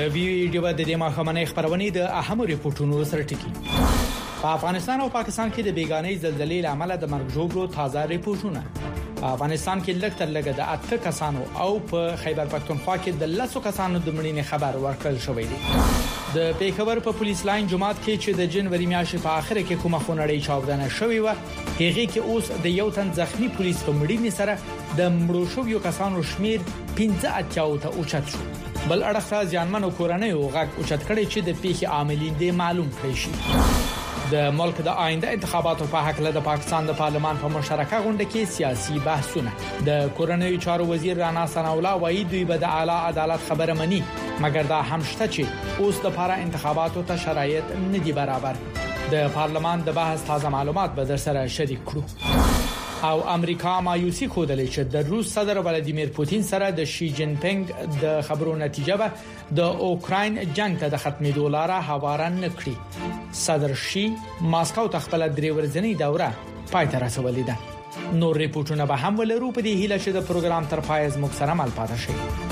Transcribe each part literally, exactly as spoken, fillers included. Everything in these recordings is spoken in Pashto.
د ویډیو د دې مخامنې خبرونه د اهم ریپورتونو سره ټکی. په افغانستان او پاکستان کې د بیګانې زلزلې لامل د مرګ جوړو تازه ریپورتونه. په افغانستان کې لږ تر لږه د اته کسانو او په خیبر پختونخوا کې د لسو کسانو د مړینې خبر ورکړل شوی دی. د پیښور په پولیس لاین جماعت کې چې د جنوري میاشتې په اخر کې کومه خونړۍ چاودنه شوې و، هغه کې اوس د یو تن زخمی پولیس په مړینې سره د مړو شویو کسانو شمیر پنځه اتیا ته اوچت شو. بل اړخ ځانمنو کورنۍ او غږ اوچت کړي چې د پیښې عاملین دې معلوم کړي شي. د ملک د آینده انتخاباتو په حق له د پاکستان د پارلمان په مشترکه غونډه کې سیاسي بحثونه. د کورنۍ چارو وزیر رانا ثنا الله وایي دوی به د اعلی عدالت خبره مني، مګر دا هم شته چې اوس د لپاره انتخاباتو ته شرایط نه دي برابر. د پارلمان د بحث تازه معلومات به در سره شریک کړو. او امریکا مایوسی خوده چې د روس صدر ولادیمیر پوتین سره د شي جین پینګ د خبرو نتیجه به د اوکراین جنگ ته د ختمېدو لاره هواره نه کړي. صدر شي ماسکو ته خپل درې ورځنی دوره پای ته رسولې ده. نور ریپورتونه به هم ولرو په دې هیله چې د پروګرام تر پای زموږ سره مل پاتې شي.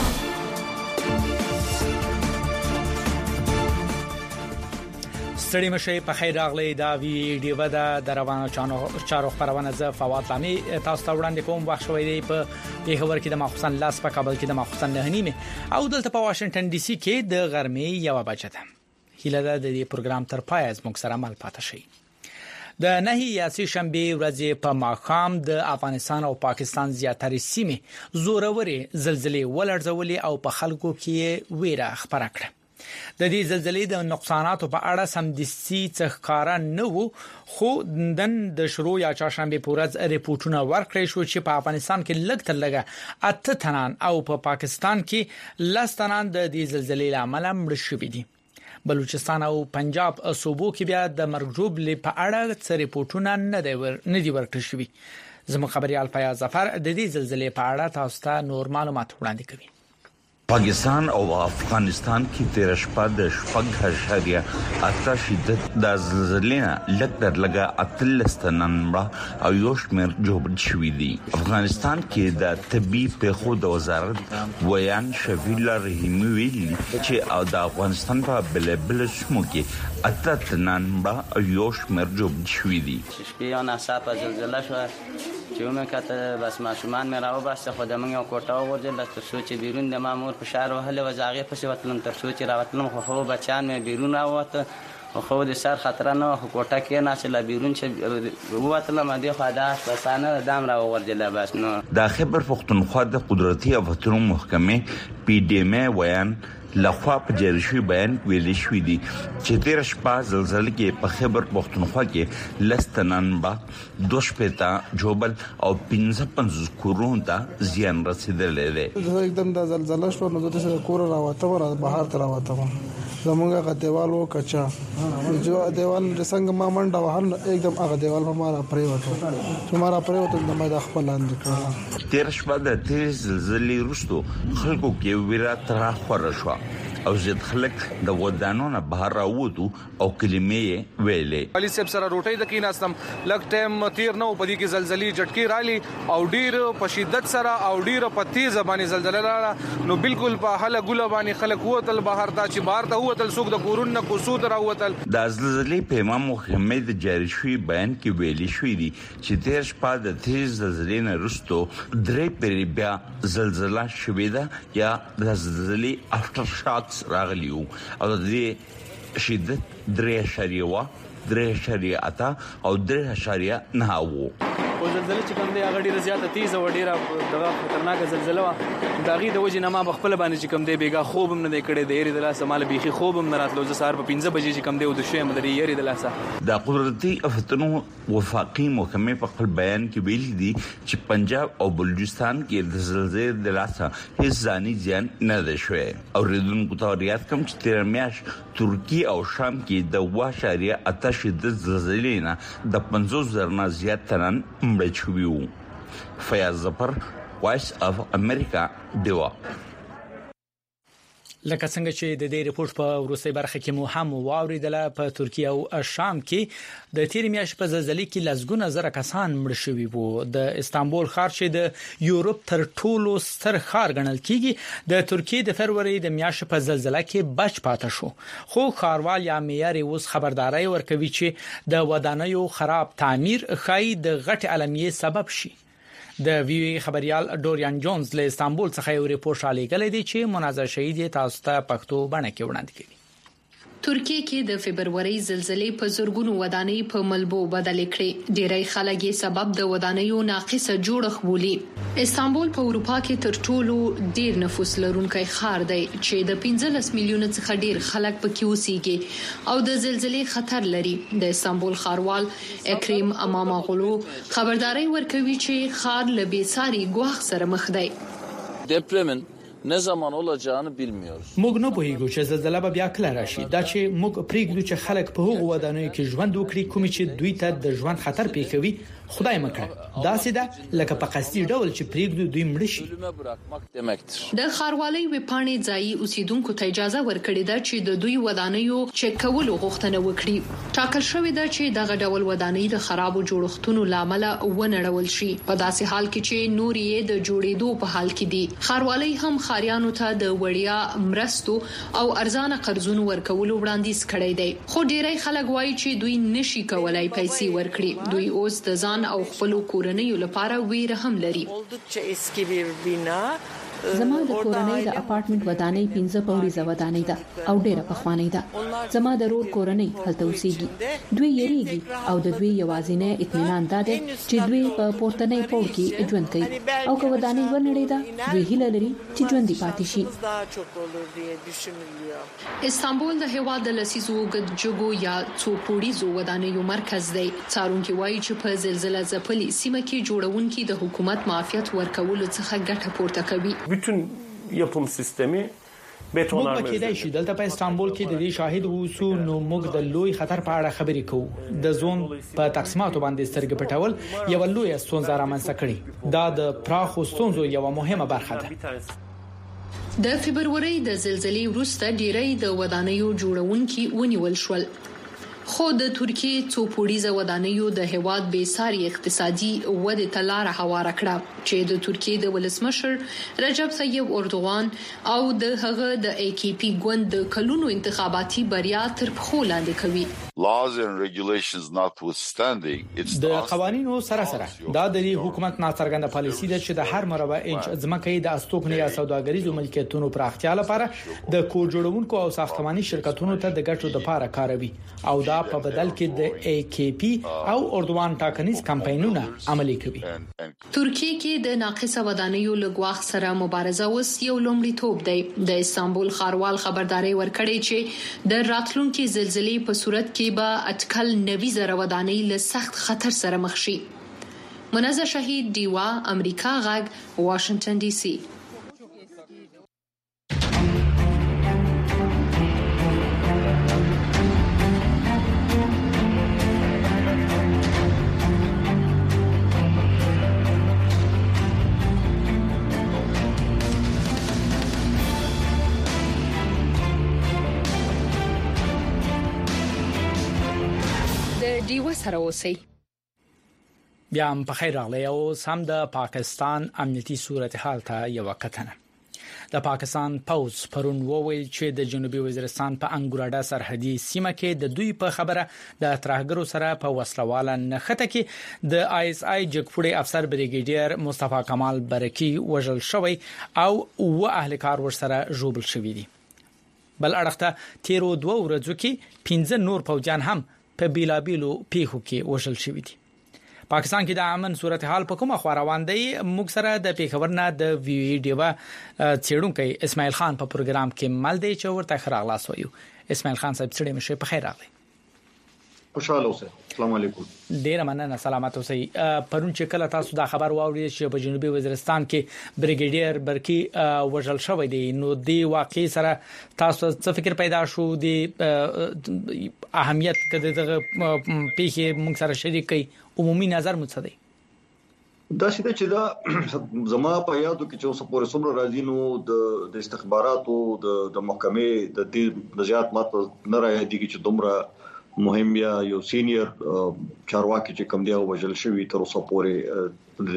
ستړي مشه په خیر راغلی دا ویډیو د روانو چارو خبرونه ز فواد لامي تاسو ته وړاندې کوم. وخت شوې دی په پیښور کې د مخصوصن لاس په کابل کې د مخصوصن نه نیمه او دلته په واشنگټن ډي سي کې د غرمې یو بجه ده. هیله ده د دې پروګرام تر پای زموږ سره مل پاتې شي. د نهي یاسي شنبه ورځې په ماخام د افغانستان او پاکستان زیاتره سیمې زورورې زلزلې ولړزولې او په خلکو کې ویره خبره کړه. د دې زلزلې د نقصاناتو په اړه سمدستي څه کار نه وو، خو دن د شروع یا چهارشنبه پورز ریپورتونه ورکړی شو چې په افغانستان کې لږ تر لږه اته تنان او په پاکستان کې لس تنان د دې زلزلې لامل مړ شوي دي. بلوچستان او پنجاب صوبو کې بیا د مرګ جوړ په اړه څه ریپورتونه نه دی ور نه دی ورکړی شوی. زموږ خبريال فیاض ظفر د دې زلزلې په اړه تاسو ته نور معلومات وړاندې کوي. پاکستان او افغانستان کې تیر شپه د شپږ اشاریه اته شدت د زلزلې لږ تر لږه اتلس تنان مړه او یو شمېر جوړ شوي دي. افغانستان کې د طبي پیښو د وزارت ویان شفیع رحیمی ویلي چې او د افغانستان په بلبل سمو کې اته تنان مړه او یو شمېر جوړ شوي دي. شپې نه صاحب زلزلہ شو چې موږ کته بس ماشومان مې راو بس خو د موږ یو کوټه ورجل تر څو چې بیرون د مامور په شهر وهله وزاغه پسې وتلم تر څو چې راوتلم خو خو بچان مې بیرون راوته خو د سر خطر نه خو کوټه کې نه چې لا بیرون چې وتلم د خدا بسانه دام را ورجل بس نو. د خیبر پختونخوا د قدرتي افتونو محکمه پی ډی ام ویان لخوا په جریشوي بیان ویل شوې دي چې تیر شپه زلزلې کې په خیبر پختونخوا کې لستنان با دوش پتا جوبل او پنځه پنځه کورونو ته زیان رسیدلې ده. एकदम د زلزلہ شو نو د کور راوته ور بهر ته راوته زمونږه غ دیوال و کچا جو دیوال څنګه ما منډه وهل एकदम هغه دیوال همارا پریوته چې مارا پریوته د ما د خپل اند کړه. تیر شپه د تیز زلزلې وروسته خلکو کې ویرا تر خور شو او زید خلک د ودانونو بهر راووتو او کلمې ویلې. علي صاحب سره روټي د کیناستم لک ټیم تیر نو په دې کې زلزلې جټکی رالي او ډیر په شدت سره او ډیر په تیز باندې زلزلہ رااله نو بالکل په حاله ګل باندې خلک ووتل بهر ته چې بهر ته ووتل څوک د کورون نه کوسود راووتل. د زلزلې په امام محمد جاری شوی بیان کې ویلي شوی دی چې تیر شپه د تیز زلزلې نه وروسته درې پری بیا زلزلہ شوې ده یا د زلزلې افټر شاک راغلیو او د دې شدت درې اشاریه درې اشاریه اته او درې اشاریه نه وو. او زلزلې چې کوم دی هغه ډیره زیاته تیز او ډیره دغه خطرناک زلزلہ و. دا غي د وجه نه ما بخپل باندې چې کوم دی بیګا خوب هم نه کړي د یری د لاسه مال بيخي خوب هم نه راتلو ز سار په پنځه بجې چې کوم دی د شوم د یری د لاسه. د قدرتي افتونو وفاقي محکمه په خپل بیان کې ویل دي چې پنجاب او بلوچستان کې د زلزلې د لاسه هیڅ ځاني زیان نه ده شوی او ردوونکو ته ریاض کوم چې تیر میاش ترکیه او شام کې د واشاریه اته شدت زلزلې نه د پنځوس زره نه زیات تنان مړ شوي وو. فیاض ظفر، وایس اف امریکا، دیوا. لکه څنګه چې د دې ریپورت په وروستي برخه کې مو هم واوریدله په ترکیه او شام کې د تیر میاشتې په زلزلې کې لسګونه زره کسان مړ شوي وو. د استانبول ښار چې د یورپ تر ټولو ستر ښار ګڼل کیږي د ترکیه د فروری د میاشتې په زلزلې کې بچ پاتې شو، خو ښاروال یا میار اوس خبرداري ورکوي چې د ودانیو خراب تعمیر خای د غټ علامې سبب شي. د وی وی خبريال ډوریان جونز له استانبول څخه یو ریپورت علیګل دی چې مناظر شهید تاسو ته پښتو باندې کې وړاندې کړي. ترکیه کې د فبرवरी زلزلې په زورګونو ودانۍ په ملبو بدل کړې. ډېری خلک یې سبب د ودانیو ناقصه جوړښت بولي. استانبول په اروپا کې تر ټولو ډېر نفوس لرونکی ښار دی چې د پنځلس میلیونه څخه ډېر خلک پکې اوسېږي او د زلزلې خطر لري. د استانبول ښاروال اکریم اماماغلو خبرداري ورکوي چې ښار له بېساري ګواښ سره مخ دی. depremin ne zaman olacağını bilmiyoruz. موږ نه پوهیږو چې زلزلہ به بیا کله راشي. دا چې موږ پریږدو چې خلک په هغو ودانیو کې ژوند وکړي کوم چې دوی ته د ژوند خطر پیښوي. خدای مکړه دا سیده لکه په قصدي ډول چې پریږدو دوی مړ شي. د خاروالۍ وپاڼې ځای اوسیدونکو ته اجازه ورکړې ده چې د دوی ودانیو چک کولو غوښتنه وکړي. ټاکل شوې ده چې دغه ډول ودانۍ د خرابو جوړښتونو لامل ونړول شي په داسې حال کې چې نور یې د جوړېدو په حال کې دي. خاروالۍ هم خاریانو ته د وړیا مرستو او ارزانه قرضونو ورکولو وړاندیز کړی دی، خو ډېری خلک وایي چې دوی نشي کولای پیسې ورکړي. دوی اوس د ځان او خپل کورنۍ لپاره ویره هم لري. زما د کورنۍ د اپارټمنټ ودانۍ پنځه پوړیزه ودانۍ ده او ډیره پخوانۍ ده. زما د رور کورنۍ هلته اوسېږي. دوی یریږي او د دوی یوازینی اطمینان ده چې دوی په پورتنۍ پوړ کې ژوند کوي او که ودانۍ ورنړېده دوی هیله لري چې ژوندۍ پاتې شي. استانبول د هیواد د لسیزو ګډجګو یا څو پوړیزو ودانیو مرکز دی. څارونکي وایي چې په زلزلہ ځپلې سیمه کې جوړونکي د حکومت معافیت ورکولو څخه ګټه پورته کوي. bütün yapım sistemi betonarme. موږ کېدای شي دلته په استانبول کې د دې شاهد اوسو نو موږ د لوی خطر په اړه خبرې کوو. د زون په تقسیماتو باندې سترګې پټول یو لوی ستونزه رامنځته کړي. دا د پراخو ستونزو یو مهمه برخه ده. د فبرवरी د زلزلې وروسته ډېری د ودانیو جوړونکي ونیول شول، خو د ترکیه څو پوړیزه ودانیو د هیواد بې ساري اقتصادي ودې ته لار هواره کړه چې د ترکیه د ولسمشر رجب طیب اردوغان او د هغه د ای کی پی ګوند د کلونو انتخاباتي بریا تر پخو لاندې کوي. Laws and regulations notwithstanding, it's د قوانینو سره سره دا د حکومت ناڅرګنده پالیسي ده چې د هر مربع انچ ځمکې د استوګنې یا سوداګریزو ملکیتونو پراختیا لپاره د کور جوړونکو او ساختماني شرکتونو ته د ګټو لپاره کاروي او دا په بدل کې د ای کی پی او اردوغان ټاکنیز کمپاینونه عملي کوي. ترکیه کې د ناقصه ودانیو لګواخ سره مبارزه اوس یو لومړیتوب دی. د استانبول ښاروال خبرداري ورکړي چې د راتلونکي زلزلې په صورت کې با اټکل نوي زره ودانۍ له سخت خطر سره مخ شي. منازع شهید دیوا امریکا غږ واشنگټن ډي سي. دیو سره اوسئ. بیا هم په خیر راغلی او سم د پاکستان امنیتي صورتحال ته یو کتنه. د پاکستان پوز پرون وویل چې د جنوبي وزیرستان په انګوراډا سرحدي سیمه کې د دوی په خبره د ترهګرو سره په وسلواله نخته کې د آی اس آی جګپوړي افسر بریګیډیر مصطفی کمال برکی وژل شوی او و اهل کار ور سره جوړل شوی دي. بل اړخته تیرو دوه ورځو کې پنځه نور پوجان هم په بیلابیلو پیښو کې وژل شوی دي. پاکستان کې د امن صورتحال په کومه خو روان دی. موږ سره د پیښور نه د ویډیو څېړونکی اسماعیل خان په پروګرام کې مل دی چې ورته خراغلاس وایو. اسماعیل خان صاحب ستړي مشه په خیر راغلی. خوشاله اوسئ. السلام علیکم. ډیر مننه. سلامات اوسئ. پرون چې کله تاسو دا خبر واورید چې په جنوبي وزیرستان کې بریګیډیر برکی وژل شوی دی نو دی واقع سره تاسو څه فکر پیدا شو دی اهمیت کده دغه پیښه موږ سره شریک کړي عمومي نظر مو څه دی؟ دا چې چې دا زما په یادو کې چې اوس پورې څومره راځي نو د د استخباراتو د د محکمې د دې د زیات ماته نه راځي چې دومره مهم یا یو سینیئر چارواکي چې کوم دی او وجل شوی تر اوسه پورې د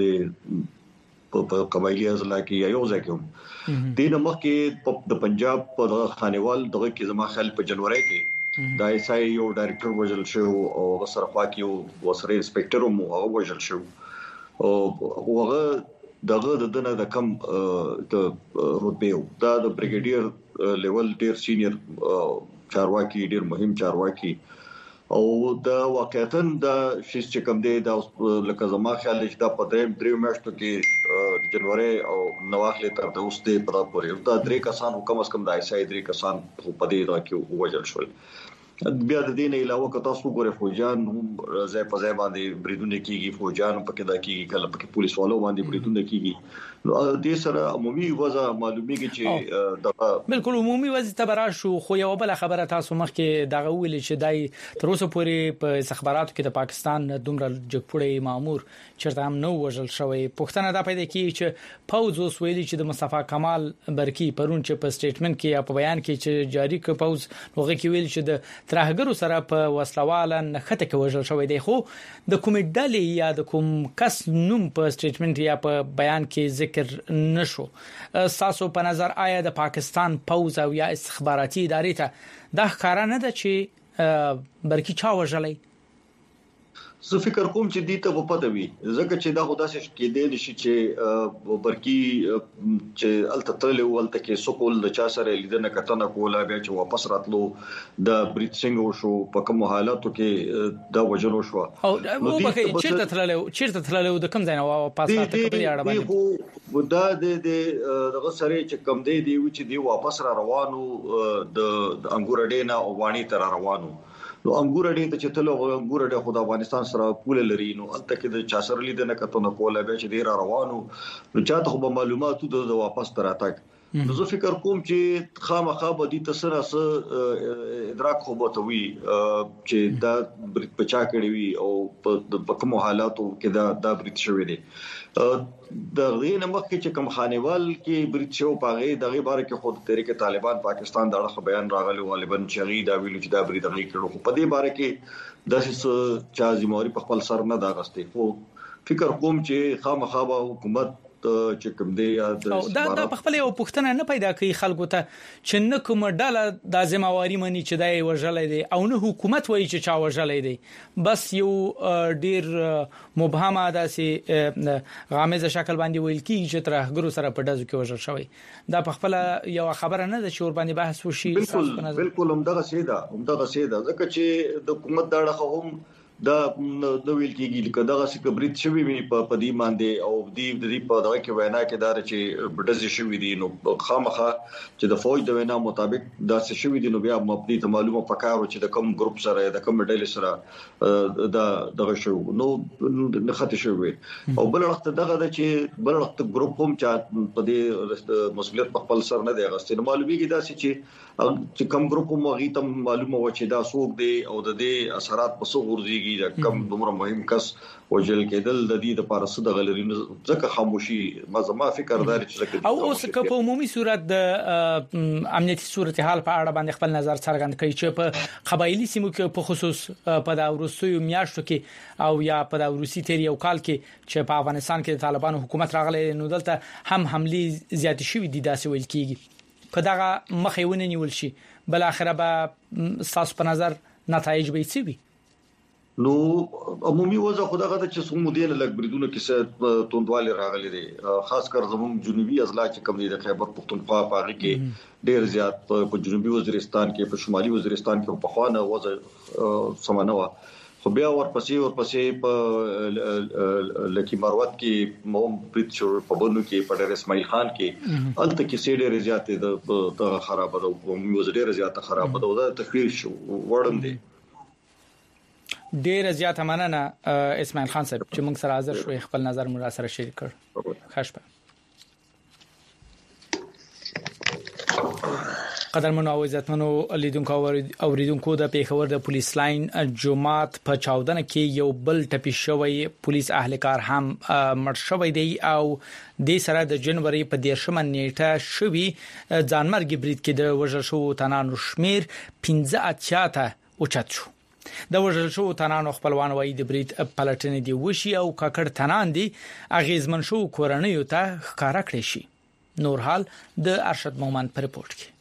په قبایلی ازلا کې یو ځکه هم دین مخکې د پنجاب په خانوال دغه کې زما خیال په جنوري کې د ایس آی یو ډایریکټر وجل شو او سرخوا کې وسره انسپکټر مو او وجل شو او هغه دغه دنه د کم د رتبه دا د بریګیډیر لیول ډیر سینیئر چارواکي ډیر مهم چارواکي او دا واقعیتاً دا شیس چې کوم دی دا لکه زما خیال چې دا په دریم دریم میاشتو کې جنوري او نواخلې تر د اوس دې په پورې دا درې کسان کم از کم د ایس آی درې کسان په دې دا کې وژل شول. بیا د دې نه علاوه که تاسو ګورئ فوجان هم ځای په ځای باندې بریدونه کیږي فوجان په کې دا کیږي کله په کې پولیس والو باندې بریدونه کیږي نو دې سره عمومي وضع معلومیږي چې دا بالکل عمومي وضع تبرا شو خو یو بل خبره تاسو مخکې دغه ویل چې دای تر اوسه پورې په استخباراتو کې د پاکستان دومره جګپړې مامور چرته هم نو وژل شوی پښتنه دا پیدا کی چې پوز اوس ویلي چې د مصطفی کمال برکی پرون چې په سټیټمنټ کې یا په بیان کې چې جاری ک پوز نوغه کې ویل چې د ترهګرو سره په وسلواله نخته کې وژل شوی دی خو د کوم ډلې یا د کوم کس نوم په سټیټمنټ یا په بیان کې ذکر نشو. تاسو په نظر آیا د پاکستان پوز او یا استخباراتي ادارې ته دا ښکارا نه ده چې برکی چا وژلې؟ زه فکر کوم چې دې ته په پته وي ځکه چې دا خدا سره کې دی نشي چې برکی چې التطلع ولته کې سکول د چا سره لیدنه کتنه کوله بیا چې واپس راتلو د بریټ سنگ شو په کوم حالاتو کې دا وجلو شو او په چیرته تللو چیرته تللو د کوم ځای نه واپس راته کړی اړه باندې دا د دغه سره چې کم دی دی چې دی واپس را روانو د انګور ډینا او وانی تر روانو نو انګور ډې ته چې تل انګور ډې خو د افغانستان سره پول لري نو الته کې د چا سره لیدنه کتنه کوله به چې ډیر روانو نو چاته خو معلوماتو د واپس تراتک نو زه فکر کوم چې خامخا به دي تسره ادراک خو به توي چې دا بچا کړی وي او په کوم حالاتو کې دا دا بریټ شوی دی د غین مخکې چې کوم خانوال کې بریټ شو پاغه دغه باره کې خود تحریک طالبان پاکستان دغه بیان راغلی غالبا چې دا ویلو چې دا بریټ دغه کړو په دې باره کې د چا ذمہواری په خپل سر نه دا غستې خو فکر کوم چې خامخا حکومت چې کوم دی دا د خپل یو پښتنه نه پیدا کوي خلکو ته چې نه کوم ډاله د ځمواري منی چې دای وژلې دي او نه حکومت وایي چې چا وژلې دي بس یو ډیر مبهمه داسې غامضه شکل باندې ویل کیږي چې ترهګرو سره په دزو کې وژل شوی دا په خپل یو خبره نه ده چې ور باندې بحث وشي بالکل بالکل همدغه سیده همدغه سیده ځکه چې د حکومت داړه هم دا د ویل کېږي لکه دغه څه کبريت شوی وي په پدی باندې او دی د دې په دغه کې وینا کې دار چې بډز شوی دي نو خامخه چې د فوج د وینا مطابق دا څه شوی دي نو بیا مبدي ته معلومه پکارو چې د کوم ګروپ سره د کوم ډلې سره دا دغه شو نو نخته شوی او بل وخت دغه چې بل وخت ګروپ هم چې په دې مسؤلیت په خپل سر نه دی غوښتل معلومیږي دا چې چې کوم ګروپ مو غي ته معلومه و چې دا سوق دی او د دې اثرات په څو ورځي کم دومره مهم کس وجل کېدل د دې د پارسه د غلري ځکه خاموشي ما زما فکر دار چې ځکه او اوس په عمومي صورت د امنیتي صورتحال په اړه باندې خپل نظر څرګند کړي چې په قبایلی سیمو کې په خصوص په د روسیو میاشتو کې او یا په د روسي تیر یو کال کې چې په افغانستان کې د طالبانو حکومت راغلی نو دلته هم حملي زیات شوې دي داسې ویل کېږي په دغه مخې ونیول شي بل اخره به تاسو په نظر نتایج به څه وي نو عمومي وضع خدای غته چې سمو دین لګ بریدونه کې څه توندواله راغلي دي خاص کر زموږ جنوبي اضلاع چې کم دي د خیبر پختونخوا په هغه کې ډیر زیات په جنوبي وزیرستان کې په شمالي وزیرستان کې په خوانه وضع سمانه خو بیا ورپسې ورپسې په لکی مروت کې موم برید شو په بنو کې په ډېر اسماعیل خان کې الته کې سیډه زیاتې د خراب ده او موږ ډېر زیاته خراب ده دا تخفیف شو وړم دي ډیر زیات مننه اسماعیل خان صاحب چې موږ سره حاضر شوي خپل نظر مو سره شریک کړ خوشبه قدرمنو او عزتمنو لیدونکو اوریدونکو د پیښور د پولیس لاین جمعات په چاودنه کې یو بل ټپي شوی پولیس اهلکار هم مړ شوی دی او د سره د جنوري په دیرشمه نیټه شوی ځانمرګي برید کې د وژل شو تنانو شمیر پنځه اتیا ته اوچت شو. د وژل شو تنانو خپلوان وایي د برید پلټنې دی وشي او کاکړ تنان دي اغیزمن شو کورنۍ ته ښکارا کړی شي. نور حال د ارشد مومن پر رپورت کې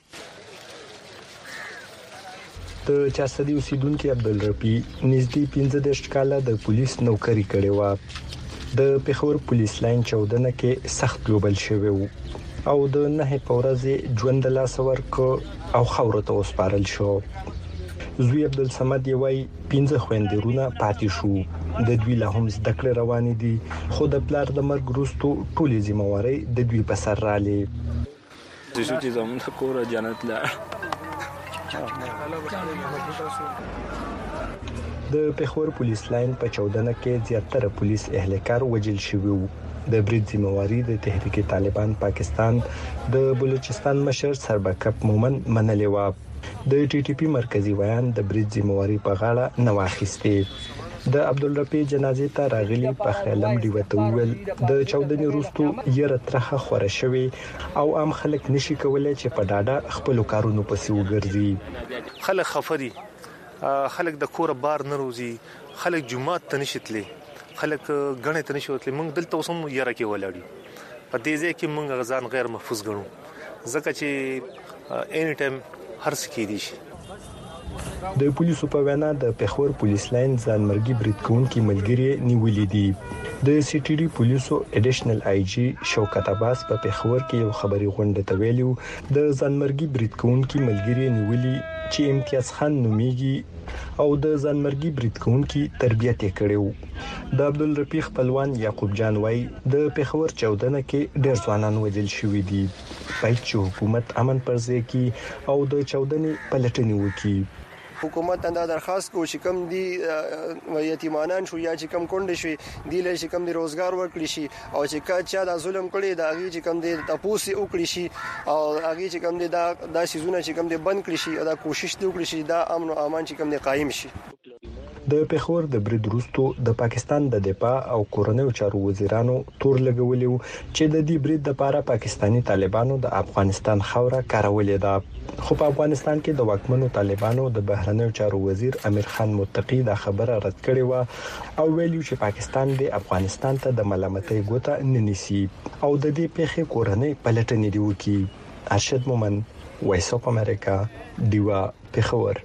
د چاسدي اوسیدونکو عبدالرفی نږدې پنځه دیرش کاله د پولیس نوکری کړې و. د پیښور پولیس لاین چاودنه کې سخت لوبل شوی وو او د نه پورزه ژوند لا سور کو او خاور ته وسپارل شو. زوی عبدالصمد یوای پنځه خويندرونه پاتې شو. د دوی له هم زده کړې روانې دي خو د پلار د مرګ وروسته ټولې ذمہواری د دوی په سر رالې. د شو چې زموږ کور جنت لا د پیښور پولیس لاین په چاودنه کې زیاتره پولیس اهلکار وژل شوی وو. د برید ذمہواری د تحریک طالبان پاکستان د بلوچستان مشر سربکپ مومن منلې و. د ټي ټي پی مرکزی ویان د برید ذمہواری په غاړه نه واخیسته. د عبدالرفی جنازې ته راغلي په خیالم دی وته ول د چاودنې وروسته یره ترخه خوره شوی او عام خلک نشي کولای چې په ډاډه خپل کارونو پسې وګرځي. خلک خفري خلک د کور بار نه روزي خلک جمعات ته نشتلي خلک غنې ته نشوتلي موږ دلته اوسم یره کې ولاړی په دې ځای کې موږ غزان غیر محفوظ ګڼو ځکه چې اني ټایم هر څه کې دي شي. د پولیسو په وینا د پیښور پولیس لاین ځانمرګي برید کوونکي ملګری نیولې دي. د سی ټي ډي پولیسو اډیشنل آی جی شوکت عباس په پیښور کې یو خبري غونډه ته ویلو د ځانمرګي برید کوونکي ملګری نیولې چې امتیاز خان نوميږي او د ځانمرګي برید کوونکي تربیت یې کړو. د عبدالرفی خپلوان یعقوب جان وای د پیښور چاودنه کې ډېر ځوانان وژل شوي دي. پای چې حکومت امن پرځای کی او د چاودنې پلټنې وکړي. حکومت ته درخواست کو چې کم دي یتیمانان شو یا چې کم کونډې شي دی له چې کم دي روزګار ورکړي شي او چې کا چا د ظلم کړي دا غي چې کم دي تاسو وکړي شي او هغه چې کم دي دا د سيزونه چې کم دي بند کړي شي او دا کوشش وکړي شي دا امن او امان چې کم دي قائم شي. د پیښور د برید وروسته د پاکستان د دفاع او کورنیو چارو وزیرانو تور لګولیو چې د دې برید لپاره پاکستانی طالبانو د افغانستان خوره کارولې ده. خو په افغانستان کې د واکمنو طالبانو د بهرنیو چارو وزیر امیر خان متقی دا خبره رد کړې و او ویلي چې پاکستان د افغانستان ته د ملامتۍ ګوته نه نیسي او د دې پیښې کورنۍ پلټنې دی وکړي. ارشد مومن وایس اف امریکا دیوا پیښور.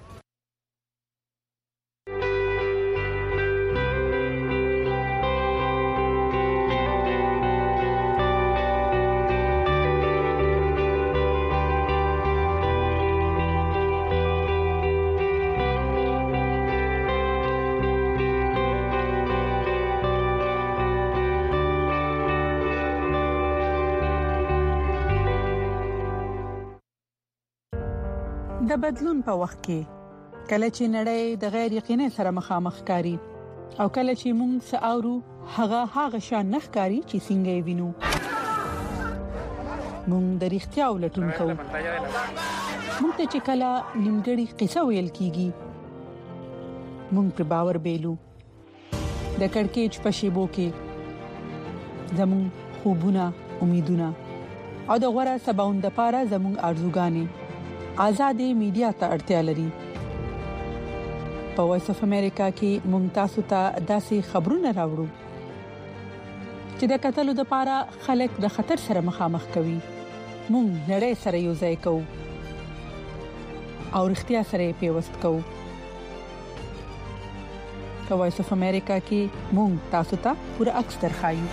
د بدلون په وخت کې کله چې نړۍ د غیر یقیني سره مخامخ کاری او کله چې موږ ساورو هغه هغه شان نخکاری چې څنګه یې وینو موږ د اړتیا ولټون کوو. موږ ته چې کله نیمګړی قصه ویل کیږي موږ په باور بیلو. د کڑکېچ په شیبو کې زموږ خوبونه امیدونه او د غوړه سباوند لپاره زموږ ارزوګانې آزادې میډیا ته اړتیا لري. په وایس اف امریکا کې ممتاز ته داسې خبرونه راوړو چې د قتلو لپاره خلک د خطر سره مخامخ کوي. موږ نړۍ سره یو ځای کوو او اړتیا سره پیوست کوو. په وایس اف امریکا کې موږ تاسو ته پوره عکس درخایو.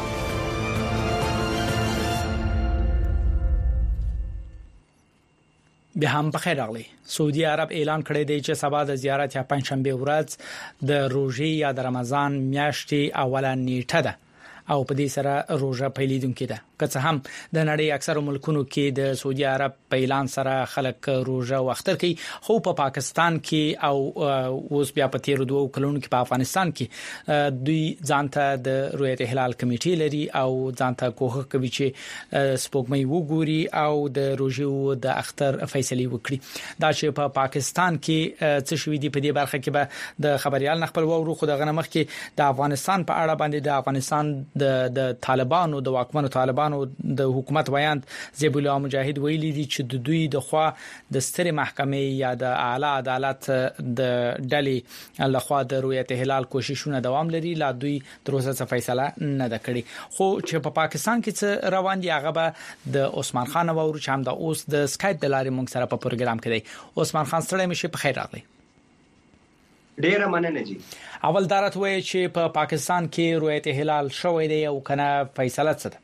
به هم بخیر راغلی. سعودي عرب اعلان کړی دی چې سبا د زیارت یا پنځشنبه ورځ د روزي یا د رمضان میاشتې اوله نیټه ده او په دې سره روزه پیلیدونکو ده که څه هم د نړۍ اکثر ملکونو کې د سعودي عرب په اعلان سره خلک روزه واختر کوي خو په پا پاکستان کې او اوس بیا په تیر دوه کلونو کې په افغانستان کې دوی ځانته د رؤیت هلال کمیټې لري او ځانته کوښښ کوي چې سپوږمۍ وګوري او د روزو د اختر فیصله وکړي دا چې په پا پاکستان کې څه شوې دي په دې برخه کې به د خبريال نخبل وورو خو د غنمخ کې د افغانستان په اړه باندې د افغانستان د د طالبانو د واکمنو طالبانو د حکومت ویاند زیب الله مجاهد ویلي دي چې د دوی د خوا د سترې محکمې یا د اعلی عدالت د ډلې لخوا د رؤیت هلال کوششونه دوام لري لا دوی تر اوسه فیصله نه ده کړې خو چې په پاکستان کې څه روان دي هغه به د عثمان خان وورو چې هم د اوس د سکایپ د لارې موږ سره په پروګرام کې دی عثمان خان ستړی مشه په خیر راغلی ډیره مننه جی اول دارت وای چې په پا پاکستان کې رؤیت هلال شوې دی او کنه فیصله څه ده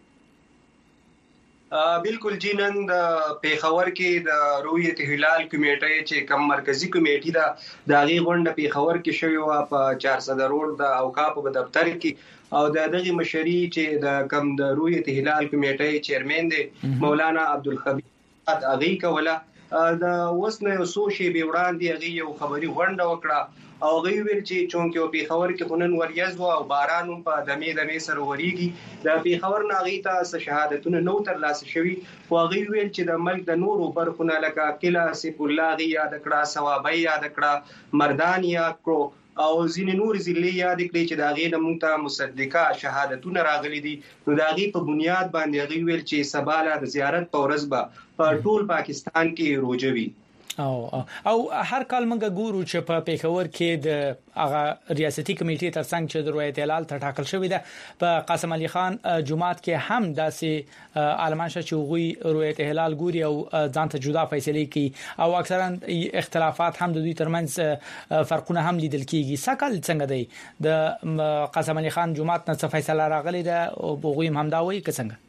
بالکل جنن د پیښور کې د رؤیت هلال کمیټې چې کم مرکزی کمیټې دا د غي غونډه پیښور کې شوی و په چار صد روډ د اوقاف په دفتر کې او د دغه مشري چې د کم د رؤیت هلال کمیټې چیرمن دی مولانا عبدالخبیر اغي کوله د وسنه سوشي به وړاندې اغي یو خبري غونډه وکړه او غوی ویل چې چونکه په خبر کې خنن وریاز او باران په دمه دمه سره وریږي د په خبر ناغي ته شهادتونه نو تر لاسه شوی او غوی ویل چې د ملک د نورو برخونه لکه کلا سیف الله غي یاد کړه ثوابي یاد کړه مردان یاد کړو او ځین نور ضلع یاد کړي چې دا غي د مونږ ته مصدقه شهادتونه راغلي دي نو دا غي په بنیاد باندې غوی ویل چې سباله د زیارت په ورځ به په ټول پاکستان کې روزوي او او هر کال موږ ګورو چې په پیښور کې د هغه ریاستي کمیټې ترڅنګ چې د رؤیت هلال ته ټاکل شوې ده په قاسم علي خان جمعات کې هم داسې عالمانشه چې غوي رؤیت هلال ګوري او ځانته جدا فیصله کوي او اکثرا اختلافات هم د دوی ترمنځ فرقونه هم لیدل کیږي سکل څنګه دی د قاسم علي خان جمعات نه څه فیصله راغلي ده او غوي هم دا وایي څنګه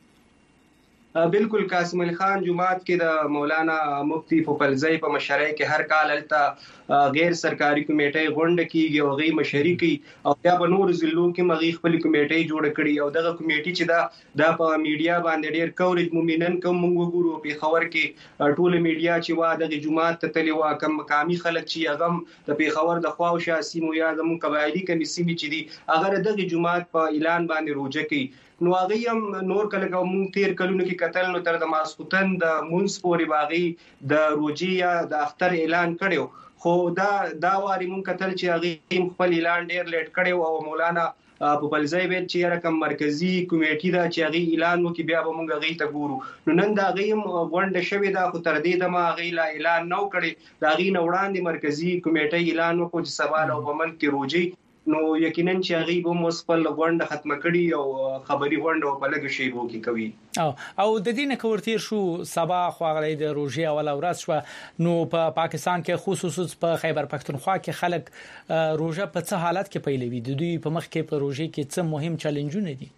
بالکل قاسم علي خان جمعات کې د مولانا مفتی فوپلزئی په مشرۍ کې هر کال الته غیر سرکاري کمیټې غونډه کیږي او غي مشري کوي او بیا په نور ضلعو کې مغي خپل کمیټې جوړ کړي او دغه کمیټې چې دا د په میډیا باندې ډېر کوریج مومنن کوم موږ ګورو په خبر کې ټول میډیا چې وا د جمعات ته تللی وا کم مقامي خلک چې هغه د په خبر د خواو شاسي مو یا د قبایلی کمیسي چې دي هغه دغه جمعات په اعلان باندې روزه کوي نو هغه هم نور کله کوم تیر کلونو کې قتل نو تر د ماسختن د مونږ پوري باغی د روجي یا د اختر اعلان کړو خو دا دا واري مونږ قتل چې هغه خپل اعلان ډیر لیټ کړو او مولانا په بلځای ویل چې رقم مرکزی کمیټې دا چې هغه اعلان وکي بیا به مونږ غي ته ګورو نو نن دا غیم غونډه شوې دا خو تر دې د ما غي لا اعلان نو کړي دا غي نو وړاندې مرکزی کمیټې اعلان وکړي چې سوال او بمن کې روجي نو یقینا چې هغه به مصفل غونډه ختمه کړي او خبري غونډه په لګ شی وو کې کوي او او د دې نه کورتیر شو سبا خو غلې د روزي اول ورځ شو نو په پا پاکستان کې خصوصا په خیبر پختونخوا کې خلک روزه په څه حالت کې پیلوي د دوی په مخ کې په روزي کې څه مهم چیلنجونه دي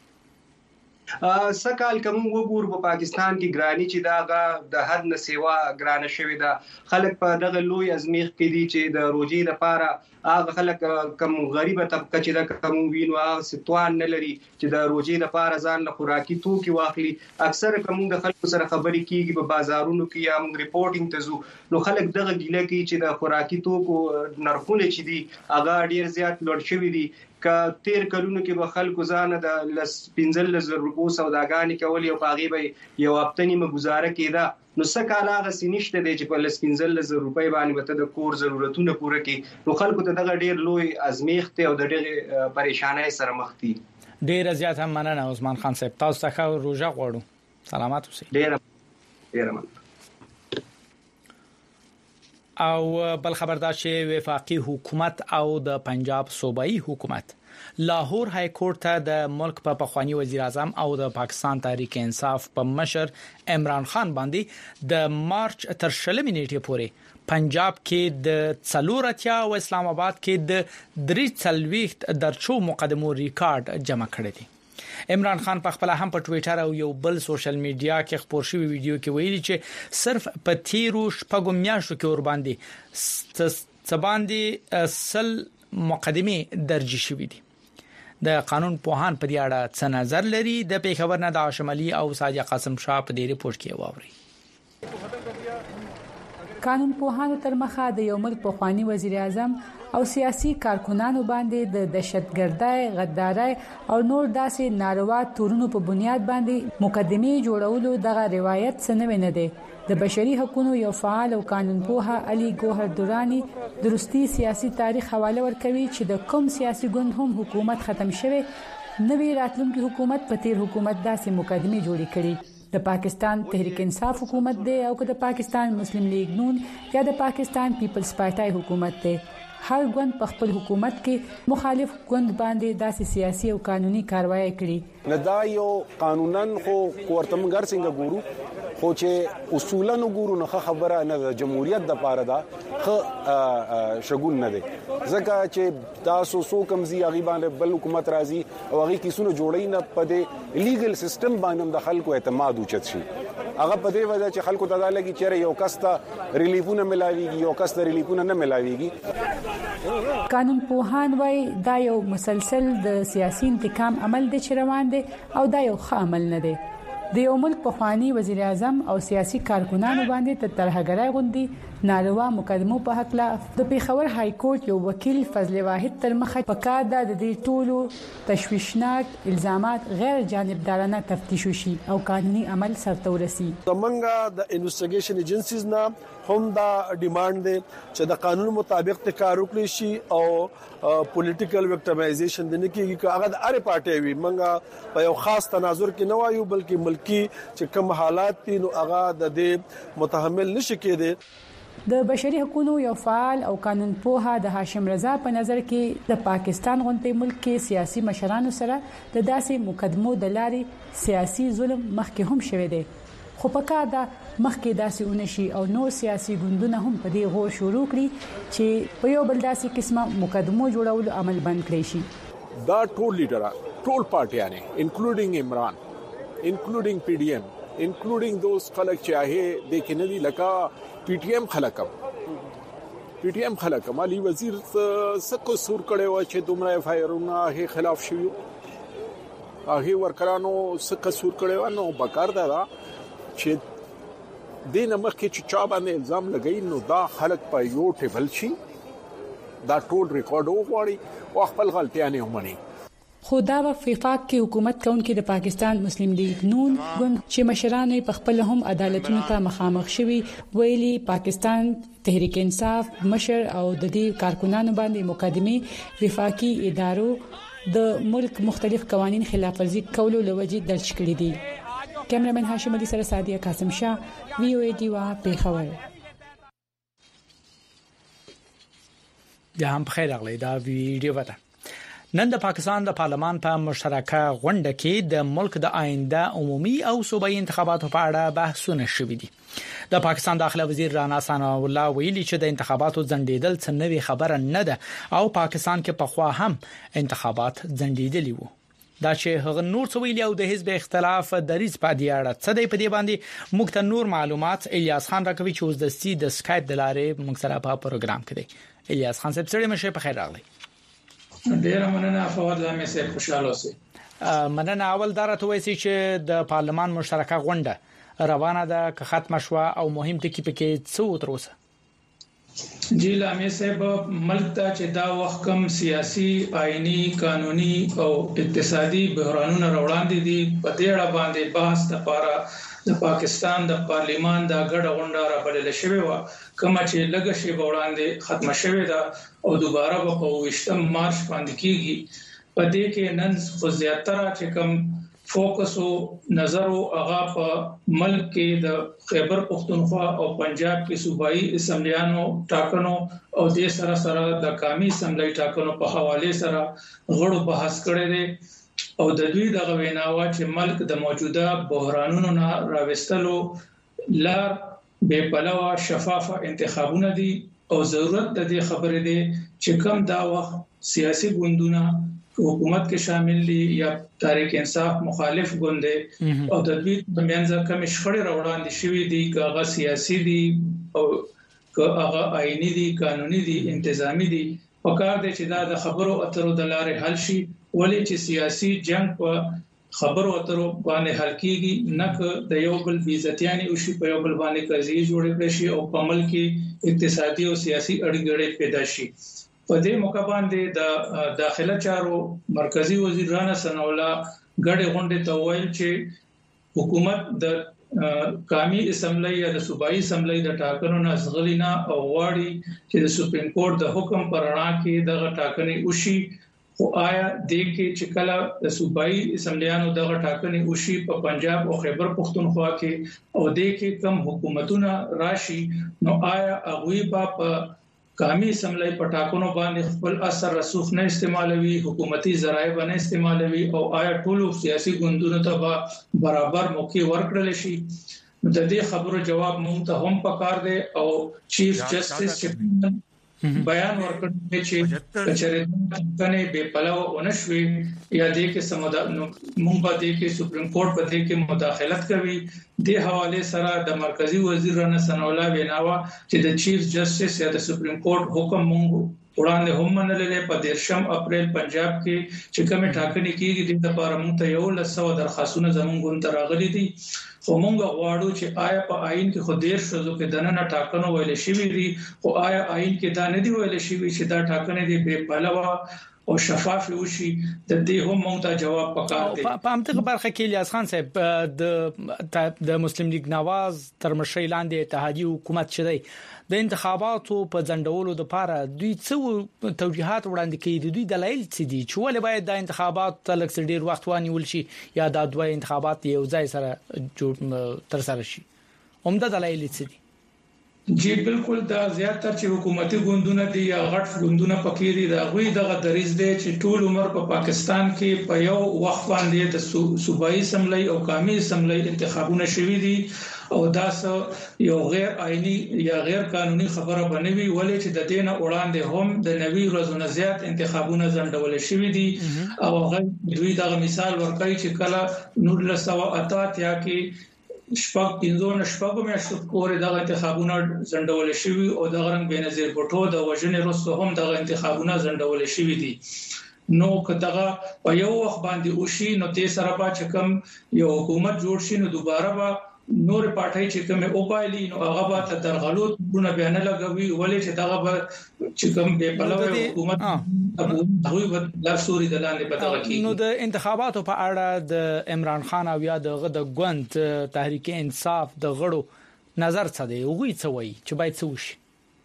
سکال کوم وګور په پاکستان کې ګرانی چې دا د حد نه سیوا ګرانه شوې ده خلک په دغه لوی ازمیخ کې دي چې د روزي لپاره هغه خلک کم غریبه طبقه چې د کوم وینو هغه ستوان نه لري چې د روزي لپاره ځان له خوراکي توکي واخلي اکثر کوم د خلکو سره خبرې کیږي په بازارونو کې یا موږ ریپورتینګ ته ځو نو خلک دغه ګیله کوي چې د خوراکي توکو نرخونه چې دي هغه ډیر زیات لوړ شوی دي ک تیر کلونو کې به خلکو ځان د لس پنځل زر روپو سوداګانی کول یو پاغي به یو هفتنی م گزاره کیده نو سکاله غ سینشته دی چې په لس پنځل زر روپۍ باندې وته د کور ضرورتونه پوره کړي نو خلکو ته دغه ډیر لوی ازمیخته او د ډېر پریشانای سره مخ دي ډیر زیات هم مننه عثمان خان صاحب تاسو ته روزه غواړو سلامات اوسئ ډیر ډیر مننه او بل خبردار چې وفاقي حکومت او د پنجاب صوبایي حکومت لاهور های کورټ ته د ملک په پخوانی وزیر اعظم او د پاکستان تحریک انصاف په مشر عمران خان باندې د مارچ تر شلمې نیټې پورې پنجاب کې د څلورتیا او اسلام آباد کې د درې څلويخت درچو مقدمو ریکارډ جمع کړی دی عمران خان په خپل هم په ټوئیټر او یو بل سوشل میډیا کې خبر شوی ویډیو کې ویلي چې صرف په تیرو شپږو میاشتو کې ور باندې څه باندې اصل مقدمه درج شوې دي د قانون پوهان په دې اړه څه نظر لري د پیښور نه د هاشم علي او ساجد قاسم شاه په دې ریپورت کې واوري. قانون پوهانو تر مخه د یو ملک پخوانی وزیر اعظم او سیاسي کارکونانو باندې د دهشتګردۍ، غدارۍ او نور داسې ناروا تورونو په بنیاد باندې مقدمه جوړولو دغه روایت سنوي نه دی. د بشري حقوقو یو فعال او قانون پوها علي ګوهر دوراني درستی سیاسي تاریخ حواله ورکوي چې د کوم سیاسي ګوند هم حکومت ختم شوه نوی راتلونکي حکومت په تیر حکومت داسې مقدمه جوړې کړي. د پاکستان تحریک انصاف حکومت دی او که د پاکستان مسلم لیگ نون یا د پاکستان پیپلز پارټي حکومت دی، هر ګوند په خپل حکومت کې مخالف ګوند باندې داسې سیاسي او قانوني کاروایی کړي. نه دا یو قانونن خو ورتمګر څنګه ګورو خو چې اصولا وګورو نه خبره نه د جمهوریت د پاره دا خ شګون نه دی ځکه چې تاسو سو کمزي غیبانه بل حکومت راځي او هغه کیسونو جوړی نه پدې لیګل سیستم باندې د خلکو اعتماد اوچت شي. هغه په دې وجه چې خلکو ته دا لګي چې یو کسته ریلیفونه ملاويږي یو کسته ریلیفونه نه ملاويږي. قانون پوهان وای دا یو مسلسل د سیاسي انتقام عمل دی چې روان دی او دا یو ښه عمل نه دی. د یو ملک پخوانی وزیر اعظم او سیاسي کارکونانو باندې تر ترهګرای غوندي ناروا مقدمو په حق لا د پیښور های کورټ یو وکیل فضل واحد تر مخه پکا د دې ټولو تشویشناک الزامات غیر جانبدارانه تفتیش وشي او قانوني عمل سرته ورسي. زمونږه د انویسټیګیشن ایجنسیز نه هم دا ډیماند دی چې د قانون مطابق کار وکړي شي او پولیټیکل وکټمایزیشن د نه کیږي که هغه د اړ پارټي وي. منګه په یو خاص تناظر کې نه وایو بلکې ملکی چې کوم حالات دي نو هغه د دې متحمل نشي کېده. د بشري حقوقو یو فعال او قانون پوها د هاشم رضا په نظر کې د پاکستان غونډې ملک کې سیاسي مشرانو سره د داسې مقدمو د لارې سیاسي ظلم مخکې هم شوه دی، خو پکا دا مخکې داسې ونشي او نو سیاسي ګوندونه هم په دې غو شروع کړي چې په یو بل داسې قسمه مقدمو جوړولو عمل بند کړي شي. دا ټول لیډران ټول پارټیانه انکلوډینګ عمران انکلوډینګ پی ډی ایم انکلوډینګ دوس خلک چې هغه د کېندي لکه پی ټی ایم خلکم پی ټی ایم خلکم علي وزیر سکو سور کړي و چې دومره اف آی آرونه هغه خلاف شوی هغه ورکرانو سکو سور کړي و نو بکار دا چې دین مخکې چې چا باندې الزام لګی نو دا خلک په یو ټیبل شي دا ټول ریکارډ وغواړي او خپل غلطیانه ومني. خو دا وفاق کې حکومت کونکي د پاکستان مسلم لیگ نون ګوند چې مشران په خپل هم عدالتونو ته مخامخ شوي ویلي پاکستان تحریک انصاف مشر او د دې کارکونانو باندې مقدمه وفاقي ادارو د ملک مختلف قوانين خلاف ورزي کولو لوجې درج کړې دي. کیمرمن هاشم علي سره سادیه قاسم شاه وی او ای ډی وا پیښور. د هم خیر اغلی دا ویډیو وته. نن د پاکستان د پارلمان په مشترکه غونډه کې د ملک د آینده عمومي او صوبایي انتخاباتو په اړه بحثونه شوي دي. د پاکستان داخله وزیر رانا ثنا الله ویلي چې د انتخاباتو ځنډیدل څه نوې خبره نه ده او پاکستان کې پخوا هم انتخابات ځنډیدلي وو. دا چې هغه نور څه ویلي او د حزب اختلاف دریز په دی اړه څه دی په دی باندې موږ ته نور معلومات الیاس خان راکوي چې اوس د سی د سکایپ د لارې موږ سره په پروګرام کې دی. الیاس خان صاحب سره مشه په خیر راغلی. ډیر مننه فواد لامه سه خوشاله اوسئ. مننه. اول درته وایي چې د پارلمان مشترکه غونډه روانه ده که ختم شوه او مهم ټکی پکې څه وتروسه؟ جی لامه صاحب ملک ته چې دا وخت کم سیاسي آئینی قانوني او اقتصادي بحرانونه روړاندې دي په دې اړه باندې بحث لپاره د پاکستان د پارلیمان د غړ غونډه را بلل شوې و کوم چې لږ شی وړاندې ختم شوې ده او دوباره په وشتم مارچ باندې کیږي. په دې کې نن خو زیاتره چې کوم فوکس او نظر او هغه په ملک کې د خیبر پختونخوا او پنجاب کې صوبایي اسمبلیانو ټاکنو او د سره سره د قومي اسمبلی ټاکنو په حواله سره غړو بحث کړي دي او د دوی د غویناوا چې ملک د موجوده بحرانونو نه راوستلو لار به پلوه شفافه انتخابونه دي او ضرورت د دې خبرې دي چې کم دا وخت سیاسي ګوندونه حکومت کې شامل دي یا تحریک انصاف مخالف ګوند دي او د دې د منځ کم شخړې راوړاندې شوې دي که هغه سیاسي دي او که هغه آئینی دي قانوني دي انتظامی دي پکار دي چې دا د خبرو اترو د لارې حل شي ولې چې سیاسي جنگ په خبرو اترو باندې حل کیږي نه د یو بل بیزتیانی او شی په یو بل باندې قضیه جوړې کړي او په عمل کې اقتصادي او سیاسي اړیکې پیدا شي. په دې موقع باندې د داخله چارو مرکزی وزیر رانا سنولا ګډه غونډه ته ویل چې حکومت د قومي اسمبلی یا د صوبایي اسمبلی د ټاکنو نه غلینا او واړي چې د سپریم کورټ د حکم پر اړه کې د ټاکنې وشي. خو آیا د کې چې کله د صوبایي اسمبلیانو د ټاکنې وشي په پنجاب او خیبر پختونخوا کې او د کې کم حکومتونه راشي نو آیا هغه په قومي اسمبلی په ټاکنو باندې خپل اثر رسوخ نه استعمالوي، حکومتي ذرایع باندې استعمالوي او آیا ټول سیاسي ګوندونو ته برابر موقع ورکړل شي؟ د دې خبرو جواب مونږ ته هم پکار دی او چیف جسټس بیان ورکړ چې کچره کنه به پلاو اونشوي یا دې کې سمدا مونږ په دې کې سپریم کورټ په دې کې مداخلت کوي. د حواله سره د مرکزی وزیر رانا سنولا ویناوا چې د چیف جسټس یا د سپریم کورټ حکم مونږ وړاندې هم منلې په دیرشم اپریل پنجاب کې چې کومه ټاکنې کیږي د لپاره مونږ ته یو لسو درخواستونه زمونږ ته راغلي دي. خو مونږ غواړو چې آیا په آئین کې خو دیر شوزو کې دنه ټاکنو ویل شوی دي خو آیا آئین کې دا نه دی ویل شوی چې دا ټاکنې دي په پلوه او شفاف وشي؟ د دې هم مونږ ته جواب پکار دی. په همدغه برخه کې الیاس خان صاحب د د مسلم لیگ نواز تر مشرۍ لاندې اتحادیه حکومت شدی د انتخاباتو په ځندولو لپاره دوی څو توجیهات وړاندې کړي دي. دوی دلایل څه دي چې ولې باید د انتخابات تلک ډیر وخت ونیول شي یا د دوه انتخابات یو ځای سره تر سره شي؟ عمده دلایل څه دي؟ جی بالکل دا زیاتره چې حکومتي ګوندونه دي یا غټ ګوندونه پکې دي دا غوي دغه دریز دي چې ټول عمر په پا پاکستان کې په یو وخت باندې د صوبایي اسمبلی او قومي اسمبلی انتخابونه شوي دي او دا یو غیر آئینی یا غیر قانوني خبره بنوي ولې چې د دینه وړاندې هم د نوي ورځو زیات انتخابونه ځنډول شوي دي او هغه دوی دغه مثال ورکړي چې کله نور لسو اته یا کې شپږ پنځه نشپږ میاشتو پورې دغه انتخابونه ځنډول شوي او د غرنګ بنظیر بوټو د وژنې وروسته هم دغه انتخابونه ځنډول شوي دي. نو کداغه په یو وخت باندې وشي نو تیر سره با چې کوم یو حکومت جوړ شي نو دوباره به نور پټای چې کوم او پایلی نو هغه به تر درغلو ګونه بیان لګوي ولې چې دغه چې کوم به بلوي حکومت هغه به لاسوري دلاندې پتاږي. نو د انتخاباتو په اړه د عمران خان او یا دغه د ګوند تحریک انصاف د غړو نظر څه دی؟ وګوي څه وایي چې باید څه وشي؟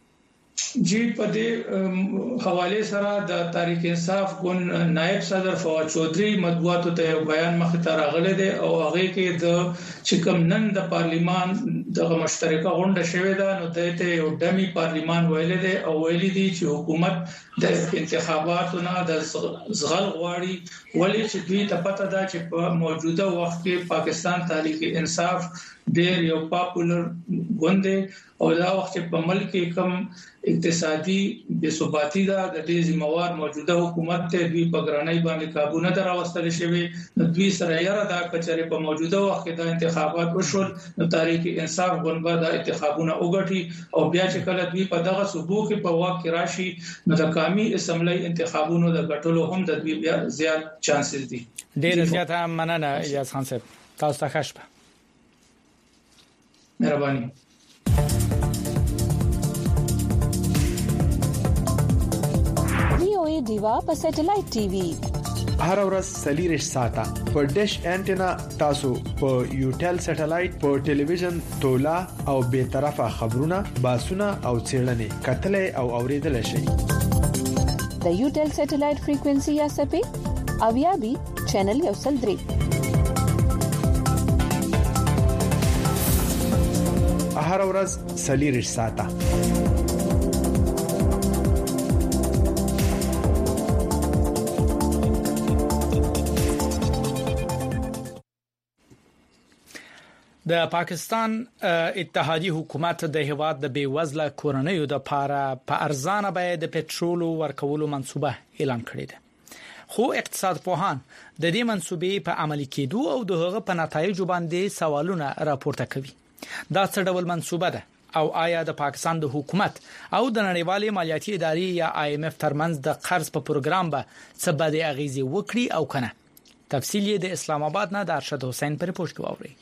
جی په دې حواله سره د تحریک انصاف ګوند نائب صدر فواد چودھری مطبوعاتو ته بیان مخ ته راغله دي او هغه کې د چکم نن د پارلیمان د مشترکه غونډه شوې ده نو دته یو دمي پارلیمان ویل دي او ویل دي چې حکومت د انتخاباتو نه د زغل غواړي ولې چې دوی ته پته ده چې په موجوده وخت کې پاکستان تحریک انصاف ډېر یو پاپولر ګوند او دا وخت په ملک کې کم اقتصادي بے ثباتی ده د دې ذمہوار موجوده حکومت ته دوی په ګرانۍ باندې काबू نه دراوستل شوی نو دوی سره یاره دا کچره په موجوده وخت کې د انتخابات وشول نو تحریک انصاف ګوند به د انتخابونه وګټي او بیا چې کله دوی په دغه صوبو کې په واک کې راشي نو د قومي اسمبلی انتخابونو د ګټلو هم د دوی بیا زیات چانسز دي. ډېر زیات مننه الیاس خان صاحب، تاسو ته ښه شپه. مهرباني. وی دیوا په سټلایټ ټي وي هر ورځ سلیریش ساته په ډیش انټینا تاسو په یوټل سټلایټ په ټلویزیون تولا او به طرفه خبرونه باسونه او چیرلنې کتلې او اوریدل شي. د یوټل سټلایټ فریکوئنسي یا سپې او یا بي چینل یو سل درې هر ورځ سلیریش ساته. د پاکستان اتحادی حکومت د هیواد د بیوزله کورنیو د لپاره په ارزانه بیه د پټرول ورکولو منصوبه اعلان کړې ده. خو اقتصاد پوهان د دې منصوبې په عملي کېدو او د هغه په نتایجو باندې سوالونه راپورته کوي. دا څه ډول منصوبه ده او آیا د پاکستان د حکومت او د نړیوالې مالیاتي ادارې یا آی ایم اف ترمنځ د قرض په پروګرام به څه بده اغیزه وکړي او کنه. تفصیل د اسلام آباد نه د ارشد حسین پر پوښتنه کوي.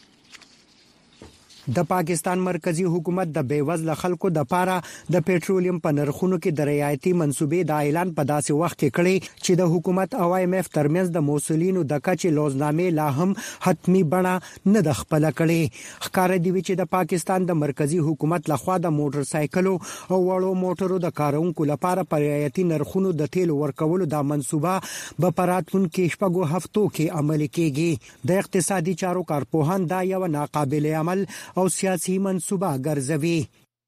د پاکستان مرکزی حکومت د بیوزله خلکو د پاره د پېټرولیم په نرخونو کې د رعایتي منسوبې د اعلان په داسې وخت کې کړي چې د حکومت او آی ایم اف ترمنځ د موصلینو د کچې لوزنامې لا هم حتمی بڼه نه د خپل کړي. ښکار دی چې د پاکستان د مرکزی حکومت لخوا د موټر سایکلو او وړو موټرو د کارونکو لپاره په رعایتي نرخونو د تیلو ورکولو د منسوبه په پراتون کې شپږو هفتو کې عملي کیږي. د اقتصادي چارو کارپوهان دا یو ناقابل عمل او سیاسي منسوبه ګرځوي.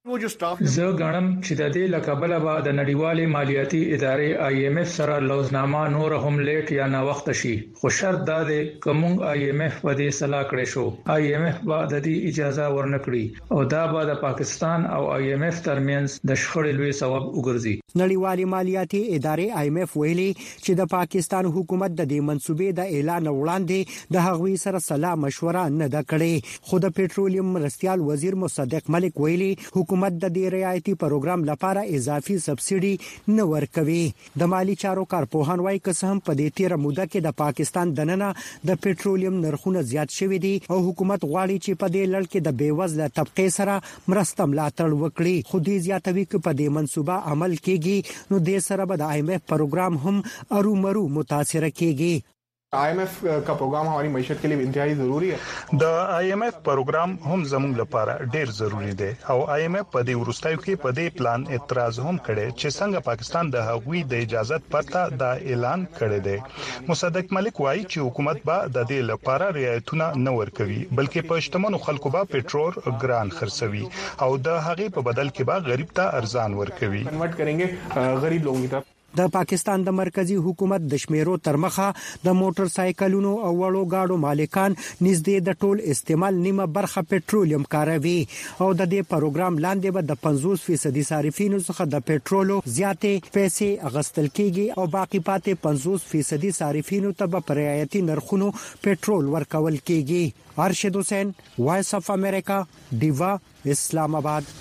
زه غواړم چې د دې لقبله به د نړیوالې مالیاتي ادارې آی ایم اف سره لوزنامه نور هم لیټ یا نا وخت شي، خو شرط دا دی کوم آی ایم اف په دې صلاح کړی شو آی ایم اف به د دې اجازه ورنکړي او دا به د پاکستان او آی ایم اف ترمنځ د شخړې لوی سبب وګرځي. نړیوالې مالیاتي ادارې آی ایم اف ویلي چې د پاکستان حکومت د دې منسوبې د اعلان وړاندې د هغوی سره صلاح مشوره نه ده کړې، خو د پېټرولیم مرستيال وزیر مصدق ملک ویلي حکومت د دې رعایتي پروګرام لپاره اضافي سبسيډي نه ورکوي. د مالی چارو کارپوهان وايي که څه هم په دې تیر موده کې د پاکستان دننه د پېټرولیم نرخونه زیات شوي دي او حکومت غواړي چې په دې لړ کې د بیوزله طبقه سره مرسته ملاتړ وکړي، خو دې زیاتوي چې په دې منسوبه عمل کیږي نو د سره به د آی ایم اف پروګرام هم ارومرو متاثر کیږي. आई एम एफ का प्रोग्राम हमारी मैशत के लिए इंतहाई जरूरी है. د I M F programme هم زموږ لپاره ډیر ضروری دی او I M F په دې ورستایو کې په دې پلان اعتراض هم کړي چې څنګه پاکستان د هغوی د اجازه پرته د اعلان کړي دی. مصدق ملک وایي چې حکومت به د دې لپاره رعایتونه نه ورکوي بلکې په شتمنو خلکو به پېټرول ګران خرڅوي او د هغې په بدل کې به غریب ته ارزان ورکوي. کنورټ کरेंगे غریب لوگوں کی طرف. د پاکستان د مرکزی حکومت د شمیرو ترمخه د موټر سایکلونو او وړو گاډو مالکان نږدې د ټول استعمال نیمه برخه پېټرولیم کاروي او د دې پروګرام لاندې به د پنځوس فیصد صارفینو څخه د پېټرولو زیاتې پیسې اغستل کیږي او باقی پاتې پنځوس فیصد صارفینو ته په رعایتي نرخونو پېټرول ورکول کیږي. ارشد حسین، وایس اف امریکا، دیوا، اسلام آباد.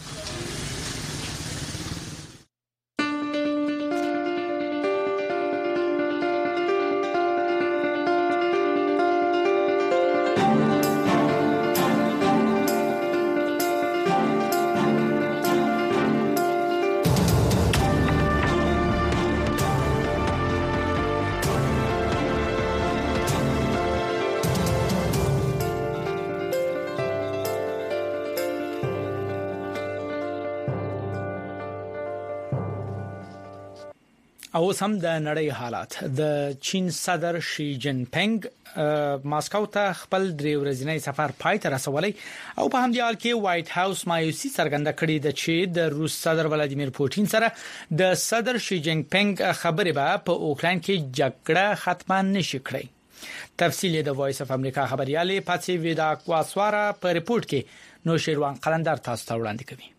او سم د نړۍ حالات. د چین صدر شي جن پنګ ماسکو ته خپل درې ورځنی سفر پای ته رسولي او په همدې حال کې وایټ هاوس مایوسي څرګنده کړې ده چې د روس صدر ولادیمیر پوتین سره د صدر شي جن پنګ خبرې به په اوکران کې جګړه ختمه نشي کړې. تفصیل د وایس اف امریکا خبريالي پاتې ویدا کواسوارا په ریپورت کې نو شیروان قلندر تاسو ته وړاندې کوي.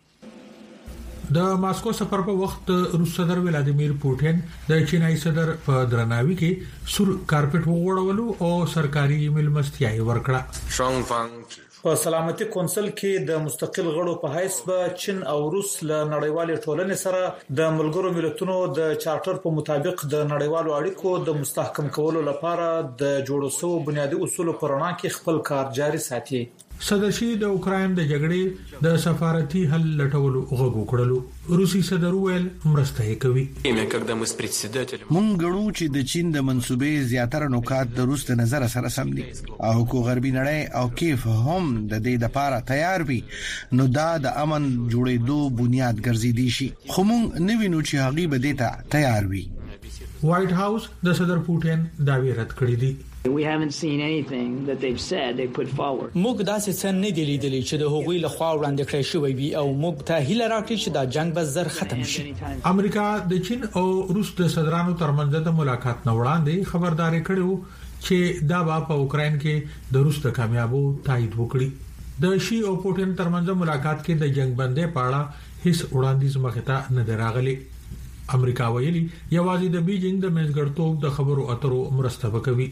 د ماسکو سفر په وخت روس صدر ولادیمیر پوتین د چینایي صدر په درناوي کې سور کارپټ وغوړولو او سرکاري ملمستیا ورکړه. په سلامتي کونسل کې د مستقل غړو په حیث به چین او روس له نړیوالې ټولنې سره د ملګرو ملتونو د چارټر په مطابق د نړیوالو اړیکو د مستحکم کولو لپاره د جوړو شوو بنیادی اصولو پر رڼا کې خپل کار جاري ساتي. صدر شي د اوکرين د جګړې د سفارتي حل لټولو غوښتنه وکړه. روسي صدر ویل مرسته کوي. مونږ غواړو چې د چین د منسوبې زیاتره نکات د روس د نظر سره سم دي او کو غربي نړۍ او کیف هم د دې لپاره تیار وي نو دا د امن جوړېدو بنیاد ګرځېدي شي خو مونږ نه وینو چې هغه به دې ته تیار وي. وایټ هاوس د صدر پوتین داوی رد کړی دی. We haven't seen anything that they've said they put forward. موږ داسې څه نه دی لیدلی چې د هغوی له خوا وړاندې کړی شوی وي او موږ ته هیله راکړي چې دا جنگ به زر ختم شي. امریکا د چین او روس د صدرانو ترمنځ د ملاقات نه وړاندې خبرداري کړې چې دا په اوکرين کې د روس د کامیابو تایید وکړي. د شي او پوتین ترمنځ ملاقات کې د جنگ بندۍ په اړه هیڅ وړاندیز مخه ته نه دراغلي. امریکا ویلي یوازې د بیجینګ د منځګړتوب د خبرو اترو مرسته وکوي.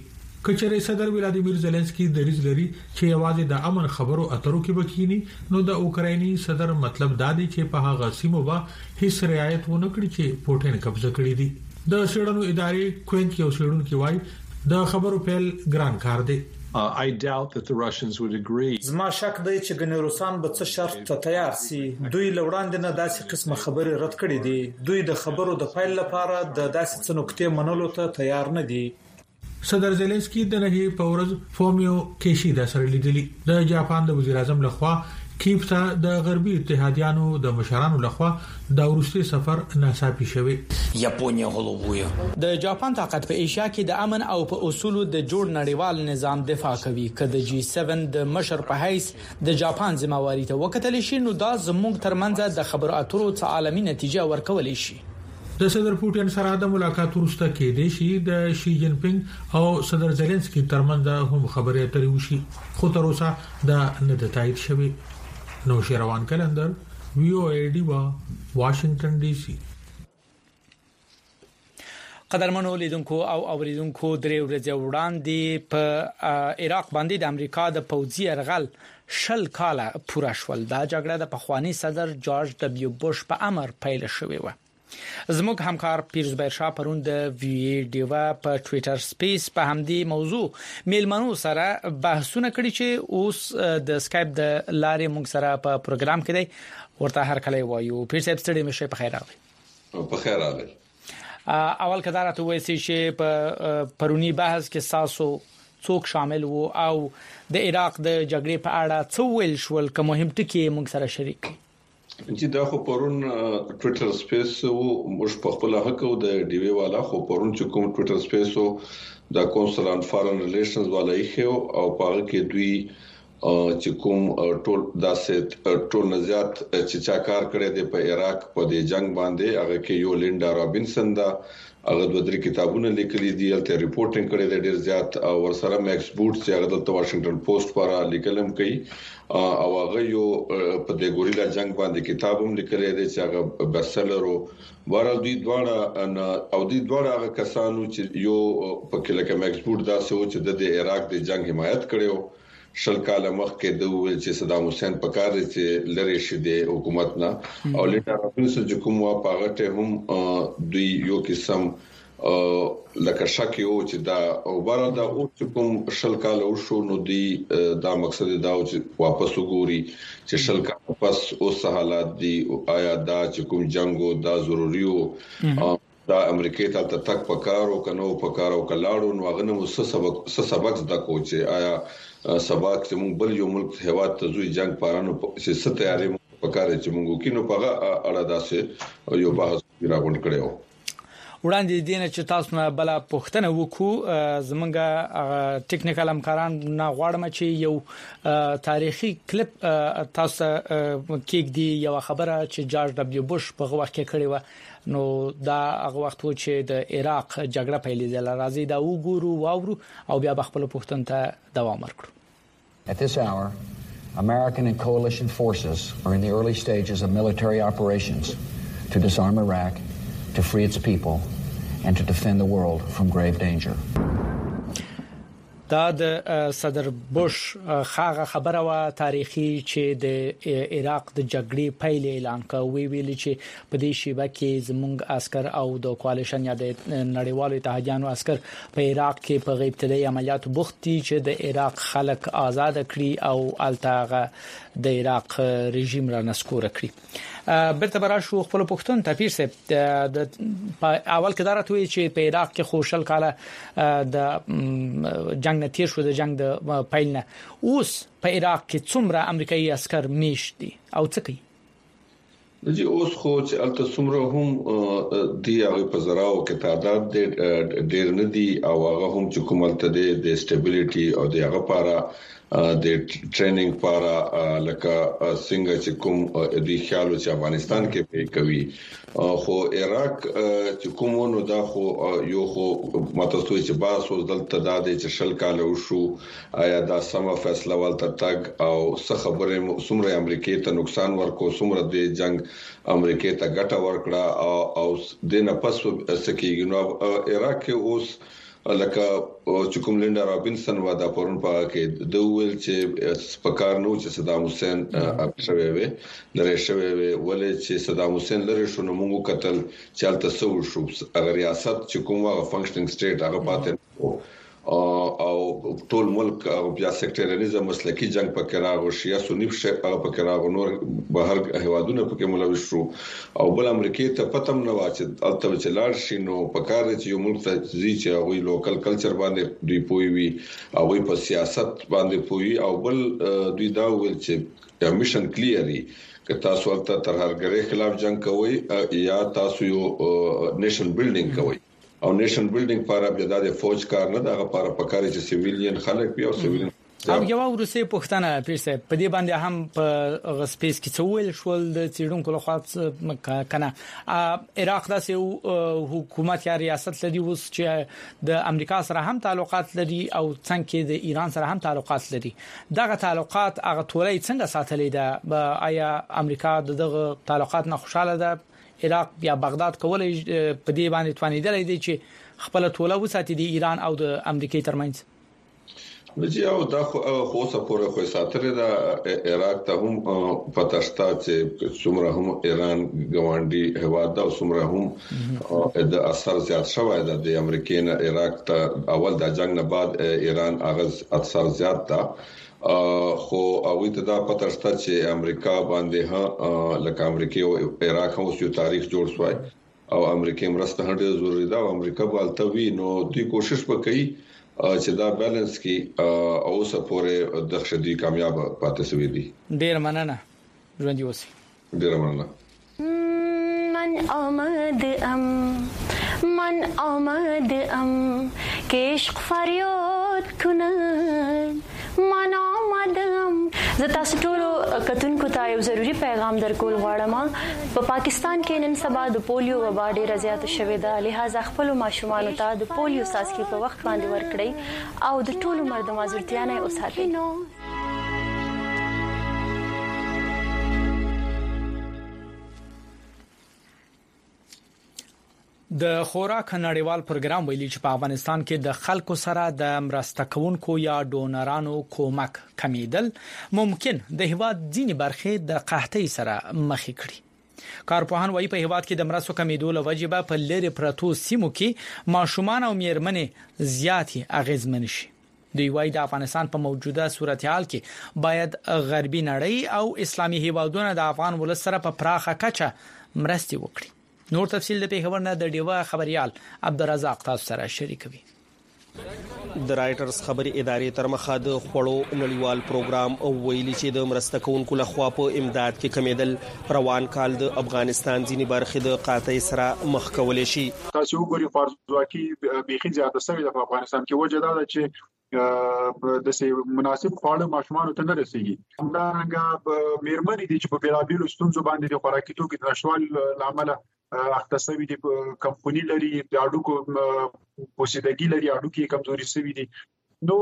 کچره صدر ولادیمیر زيلنسکي د ریز لري چې یوازې د امن خبرو اترو کې بکینی نو د اوکرایني صدر مطلب دا دی چې په هغه سیمو به هیڅ رعایت ونه کړي چې پوټین قبضه کړی دي د شړنو ادارې کوینت یو شړون کې وای د خبرو پیل ګران کار دی. Uh, I doubt that the Russians would agree. زما شک دی چې ګنې روسان به څه شرط ته تیار سي. دوی لوړاندې نه داسې قسمه خبرې رد کړې دي. دوی د خبرو د فایل لپاره د داسې څه نقطې منلو ته تیار نه دي. صدر زيلنسکي د نهي پورز فومیو کیشیدا سره لیدلی د جاپان د وزیر اعظم لخوا کیف ته د غربي اتحادیانو د مشرانو لخوا د ورستي سفر ناڅاپي شوی. یاپونیا غلوبویا د جاپان طاقت په ایشیا کې د امن او په اصولو د جوړ نړیوال نظام دفاع کوي. کله جی سیون د مشر په حیث د جاپان ځمواري ته وکتل شي نو دا زموږ ترمنځ د خبرو اترو څخه عالمي نتیجه ورکول شي. د صدر پوټین سره د ملاقات وروسته کې د شي د شي جین پینګ او صدر زيلنسکي ترمنځ هم خبرې اترې وشي خو تر اوسه دا نه د تایید شوی. نو شروان کلندر وی او ای ډی وا واشنگټن ډي سي. قدرمنو لیدونکو او اوریدونکو درې ورځې وړاندې په عراق باندې د امریکا د پوځي یرغل شل کاله پوره شول. دا جګړه د پخوانی صدر جورج دبلیو بوش په امر پیل شوې و. زموږ همکار پیروز بیرشا پرون د وی ای ډیوا په ټوئیټر سپیس په همدې موضوع میلمنو سره بحثونه کړي چې اوس د سکایپ د لارې موږ سره په پروګرام کې دی ورته هر کله وایو. پیر صاحب ستړي مشه په خیر راغلی. په خیر راغلی. اول کدارت وایي چې په پرونی بحث کې ساسو څوک شامل وو او د عراق د جګړې په اړه څه ویل شول که مهم ټکي موږ سره شریک کړي. چې دا خو پرون ټوئیټر سپیس وو موږ په خپل حق او د ډیوی والا خو پرون چې کوم ټوئیټر سپیس وو د کونسل ان فارن ریلیشنز والا یې او په هغه کې دوی چې کوم ټول داسې ټول نزيات چې چا کار کړی دی په عراق په دې جنگ باندې هغه کې یو لینډا رابینسن دا هغه د درې کتابونه لیکلي دي الته ریپورټینګ کړی دی ډیر زیات او ورسره میکس بوټ چې هغه د واشنگټن پوسټ پر لیکلم کوي او هغه یو په دې ګوریلا جنگ باندې کتاب هم لیکلی دی چې هغه بسلر او ورل دوی دواړه او دوی دواړه هغه کسانو چې یو په کې لکه میکس بوټ دا سوچ چې د عراق د جنگ حمایت کړو شل کاله مخکې د ویل چې صدام حسین په کار دي چې لری شي د حکومت نه او لیډر رابینس چې کوم وا پاغته هم دوی یو قسم لکه شک یو چې دا او بار دا او چې کوم شل کاله وشو نو دی دا مقصد دا چې واپس وګوري چې شل کاله پس اوس حالات دي آیا دا چې کوم جنگو دا ضروري او دا امریکای ته تک پکارو کنو پکارو کلاړو نو غنه مو څه سبق څه سبق زده کوچ آیا سبق چې موږ بل یو ملک هواد ته زوی جنگ پارانو چې ست تیاری پکاره چې موږ کینو پغه اړه داسې یو بحث راغون کړو. وړاندې دینه چې تاسو نه بل پوښتنه وکړو زمونږه ټیکنیکل همکاران نه غواړم چې یو تاریخي کلیپ تاسو کې دی یو خبره چې جورج دبلیو بوش په وخت کې کړی و نو دا هغه وخت و چې د عراق جګړه پیلېدله. راځي دا وګورو واورو او بیا خپل پوښتنه ته دوام ورکړو. At this hour, American and coalition forces are in the early stages of military operations to disarm Iraq, to free its people, and to defend the world from grave danger. دا د صدر بوش خاغه خبره وا تاریخي چې د عراق د جګړې پیل اعلان کړ وی ویل چې په دې شیبه کې زموږ عسكر او د کواليشن یا د نړیوالو اتحادیانو عسكر په عراق کې په ابتدایي عملیاتو بوختي چې د عراق خلک آزاد کړي او التاغه د عراق رژیم را نسکور کړي. برته براشو خپل پښتون تفسیر سه د اول کې دارته وی چې په عراق کې خوشل کاله د جنگ نتیر شو د جنگ د پیل نه اوس په عراق کې څومره امریکایي عسكر میشت دي او څه کوي؟ دي اوس خو چې الته څومره هم دی هغه په زراو کې تعداد ډیر نه دي او هغه هم چې کوملته د stability او د هغه لپاره د ټریننګ لپاره لکه څنګه چې کوم د خیالو چې افغانستان کې پی کوي خو عراق چې کومونو دا خو یو خو متاسوي چې باسو دلته د چې شل کاله وشو آیا دا سمه فیصله ولته تک او څه خبره څومره امریکای ته نقصان ورکو څومره د جنگ امریکای ته ګټه ورکړه او د نه پس سکیږي نو عراق کې اوس لکه چې کوم لینډا رابینسن وادا پرون په کې د ویل چې سپکار نو چې صدام حسین اپشوي وي لري شوی وي ولې چې صدام حسین لري شو نو موږ قتل چالت سو شو اگر ریاست چې کومه فنکشنینګ سټیټ هغه پاتې او ټول ملک او بیا سیکټریالیزم مسلکی جنگ پکې راغو شیا سنی هغه پکې راغو نور بهر هوادونه پکې ملوث شو او بل امریکای ته پتم نه واچ الته چې لاړ شي نو پکار چې یو ملک ته ځي چې هغه لوکل کلچر باندې دوی پوي وي او په سیاست باندې پوي او بل دوی دا ویل چې میشن کلیری که تاسو ته تر هرګری خلاف جنگ کوي یا تاسو یو نیشن بیلډینګ کوي او نیشن بیلډینګ لپاره بیا د فوج کار نه دغه لپاره پکاري چې سیویلین خلک بیا او سیویلین او یو ورسې پښتنه پیسه په دې باندې هم په غسپیس کې څول شول د چیرونکو لخوا کنه عراق داسې حکومت یا ریاست لري اوس چې د امریکا سره هم تعلقات لري او څنګه د ایران سره هم تعلقات لري دغه تعلقات هغه ټولې څنګه ساتلې ده آیا امریکا دغه تعلقات نه خوشاله ده عراق یا بغداد کولای په دې باندې توانیدل دي چې خپل ټوله وساتي د ایران او د امریکای ترمنځ وجه او دا خو سپوره خو ساتره دا عراق ته هم پتاشتا چې څومره هم ایران ګوانډي هوا دا څومره هم د اثر زیات شوی دا د امریکای نه عراق ته اول د جنگ نه بعد ایران اغاز اثر زیات تا خو او ته دا پتاشتا چې امریکا باندې ها لکه امریکای او عراق هم یو تاریخ جوړ شوی او امریکای مرسته هډه ضروری دا او امریکا بالتوي نو دوی کوشش وکړي چې دا بیلانس کې او سپوره د شدي کامیاب پاتې شوی دي ډیر مننه ژوند یې اوسې ډیر مننه من آمد ام من آمد ام که عشق فریاد کنن من آمدم زه تاسو ټول کتونکو ته یو ضروری پیغام درکول غواړم په پاکستان کې نن سبا د پولیو وبا ډېره زیاته شوې ده لہذا خپل ماشومان ته د پولیو څاڅکي په وخت باندې ورکړئ او د ټول عمر د مازورتیا نه وساتئ د خوراک نړیوال پروګرام ویلي چې په افغانستان کې د خلکو سره د مرسته کوونکو یا ډونرانو کومک کمیدل ممکن د هیواد ځینې برخې د قحطۍ سره مخ کړي کارپوهان وايي په هیواد کې د مرستو کمیدو لوجبه په لری پرتو سیمو کې ماشومان او میرمنې زیاتې اغیزمن شي دوی وايي د افغانستان په موجوده صورتحال کې باید غربي نړۍ او اسلامي هیوادونه د افغان ولس سره په پراخه کچه مرستې وکړي نور تفصیل د پیښور نه د ډیوا خبريال عبدالرزاق تاسو سره شریکوي د رائټرز خبري ادارې تر مخه د خوړو نړیوال پروګرام او ویلي چې د مرسته کوونکو لخوا په امداد کې کمیدل روان کال د افغانستان ځینې برخې د قحطۍ سره مخ کولې شي تاسو وګورئ فرضواکي بيخي زیاته شوې د افغانستان کې وجه دا ده چې د سي مناسب خواړه ماشومان ته نه رسیږي دا څنګه میرمنې دي چې په بیلابیلو ستونزو باندې د خوراکي توکو د نشوال لامل اختصابي دي کمپنی لري د اډوکو پوسیدګي لري اډوکي کمزوري سوي دي نو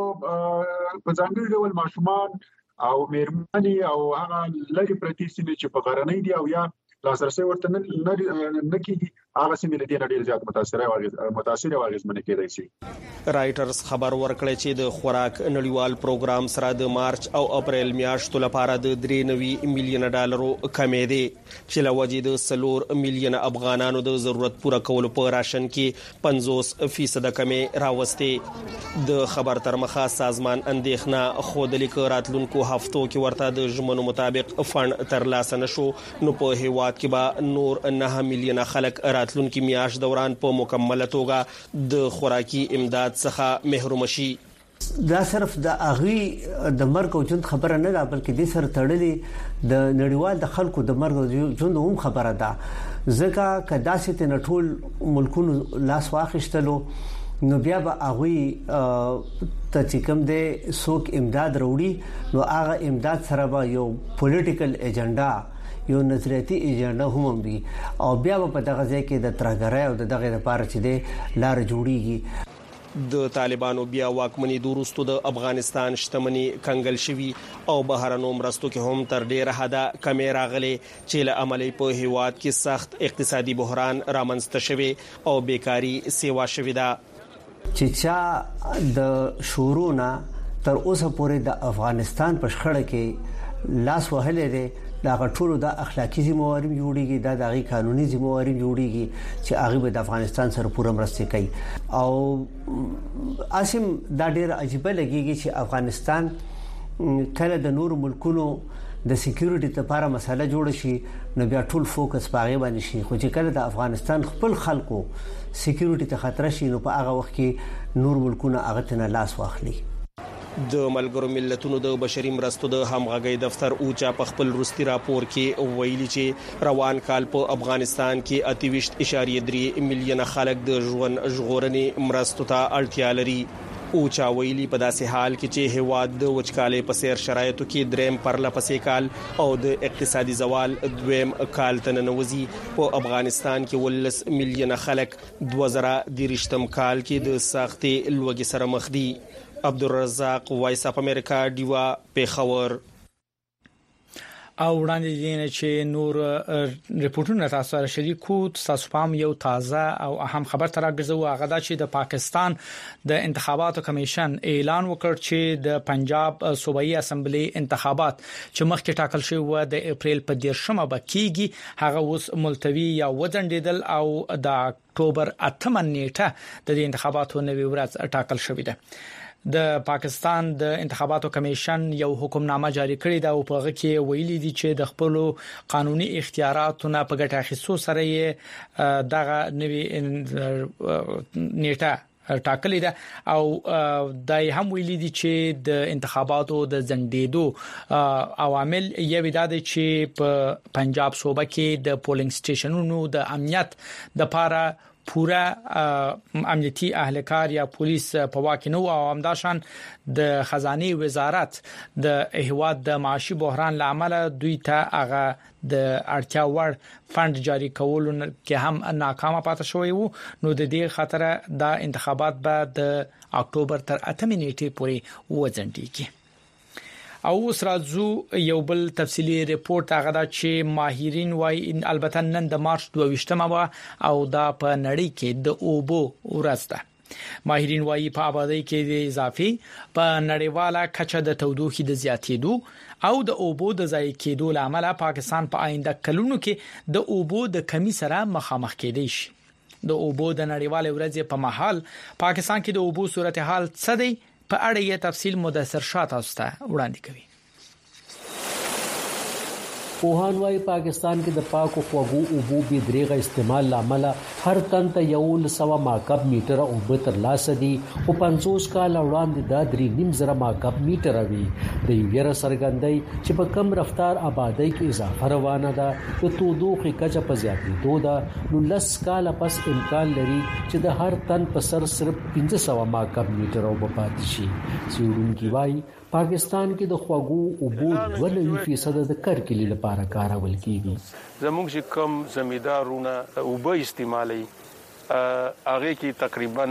په ځانګړي ډول ماشومان او میرمنې او هغه لري پرتی سیمه چې په غرنۍ دي او یا لاسرسي ورته نه کیږي هغه سیمه لري ډېر زیات متاثر او متاثر واغز منې کېدای شي رائټرز خبر ورکړی چې د خوراک نړیوال پروګرام سره د مارچ او اپریل میاشتو لپاره د درې نوي میلیون ډالرو کمې دي چې لوجې د سلور میلیون افغانانو د ضرورت پوره کولو په راشن کې پنځوس فیصد کمې راوستي د خبر تر مخه سازمان اندېښنه خود لیک راتلونکو هفتو کې ورته د ژمنو مطابق فند ترلاسه نشو نو په هیواد کې به نور نه میلیون خلک راتلونکي میاشت دوران په مکمله توګه د خوراکي امداد څخه محروم شي دا صرف د اغي د مرګ او ژوند خبره نه ده بلکې د سر تړلې د نړیوال د خلکو د مرګ او ژوند هم خبره ده ځکه کدا چې نه ټول ملکونو لاس واخیستلو نو بیا به اغوی ته چې کوم د سوک امداد وروړي نو هغه امداد سره به یو پولیټیکل ایجنډا یو نظریاتي ایجنډا هم وي او بیا په دغه ځای کې د ترګرای او دغه لپاره چې د لار جوړیږي د طالبانو بیا واکمنۍ دوروستو د افغانستان شتمنۍ کنګل شوی او بهرنو مرستو کې هم تر ډیره حده کمې راغلي چې له عملي په هیواد کې سخت اقتصادي بحران رامنځته شوی او بیکاری سیوا شوی ده چې چا د شورونا تر اوسه پورې د افغانستان په شخړه کې لاس وهلې ده دا غټولو د اخلاقی ذمہواری جوړیږي دا د قانوني ذمہواری جوړیږي چې هغه د افغانستان سره پوره مرسته کوي او اسیم دا ډیر عجیب لګیږي چې افغانستان کله د نور ملکونو د سکیورټي لپاره مسله جوړ شي نو بیا ټول فوکس پاغه باندې شي خو چې کله د افغانستان خپل خلکو سکیورټي ته خطر شي نو په هغه وخت کې نور ملکونه هغه ته لاس واخلي د ملګرو ملتونو د بشري مرستو د همغږي دفتر اوچا په خپل روستي راپور کې ویلي چې روان کال په افغانستان کې اته اشاریه درې میلیون خلک د ژوند ژغورنې مرستو ته اړتیا لري اوچا ویلي په داسې حال کې چې هواد د وچکالۍ په سیر شرایطو کې دریم پرله پسې کال او د اقتصادي زوال دویم کال ته ننوځي په افغانستان کې ولس میلیون خلک دوه زره درشتم کال کې د سختي لوګي سره مخ دي عبدالرزاق وایس اپ امریکا دیوا پیښور او وړاندې دي چې نور ریپورتونه تاسو سره شریکو تاسو پام یو تازه او اهم خبر تر راغزو هغه دا چې د پاکستان د انتخاباتو کمیشن اعلان وکړ چې د پنجاب صوبایي اسمبلی انتخابات چې مخکې ټاکل شوی و د اپریل په دیرشمه به کیږي هغه اوس ملتوي یا وځنډیدل او د اکتوبر اتمه نیټه د انتخاباتو نوي ورځ ټاکل شوې ده د پاکستان د انتخاباتو کمیشن یو حکمنامه جاری کړې ده او په هغه کې ویلي دي چې د خپل قانوني اختیاراتو نه په ګټه اخیستو سره یې دغه نوي نیټه ټاکلې ده او دای هم ویلي دي چې د انتخاباتو د ځنډېدو عوامل یو د دې چې په پنجاب صوبه کې د پولینګ سټیشنونو د امنیت د لپاره پورا امنیتي اهلکار یا پولیس په واکینو او همداشان د خزانه وزارت د هواد د معاشي بحران لامل دوی ته هغه د اړتیا وړ فند جاری کول کې هم ناکامه پاتې شوی وو نو د دې خاطر د انتخابات به د اکتوبر تر اتمه نیټه پورې وځنډيږي او اوس راځو یو بل تفصیلی ریپورت هغه دا چې ماهرین وايي البته نن د مارچ دوه ویشتمه وا او دا په نړۍ کې د اوبو ورځ ده ماهرین وايي په آبادی کې د اضافي په نړیواله کچه د تودوخې د زیاتېدو او د اوبو د ضایع کېدو لامل پاکستان په آینده کلونو کې د اوبو د کمی سره مخامخ کېدی شي د اوبو د نړیواله ورځ په محل پاکستان کې د اوبو صورتحال څه دی په اړه یې تفصیل مدثر شاه تاسو ته وړاندې کوي پوهان وايي پاکستان کې د پاکو خوږو اوبو به دریغه استعمال لامل هر تن ته یو لسوا ماکب میټر اوبه تر لاسه دي او پنځوس کال وړاندې د درې نیم زره ماکب میټر وي د یوره سرګندۍ چې په کم رفتار آبادی کې اضافه روانه ده د تودوخې کچه په زیاتېدو ده نو لس کال پس امکان لري چې د هر تن په سر صرف پنځه سوه ماکب میټر اوبه پاتې شي سیورونکي وايي پاکستان کې د خوږو اوبو دوه نوي فیصد د کرکلي لپاره کارول کیږي زموږ چې کم زمیدارونه اوبه استعمالي هغه کې تقریبا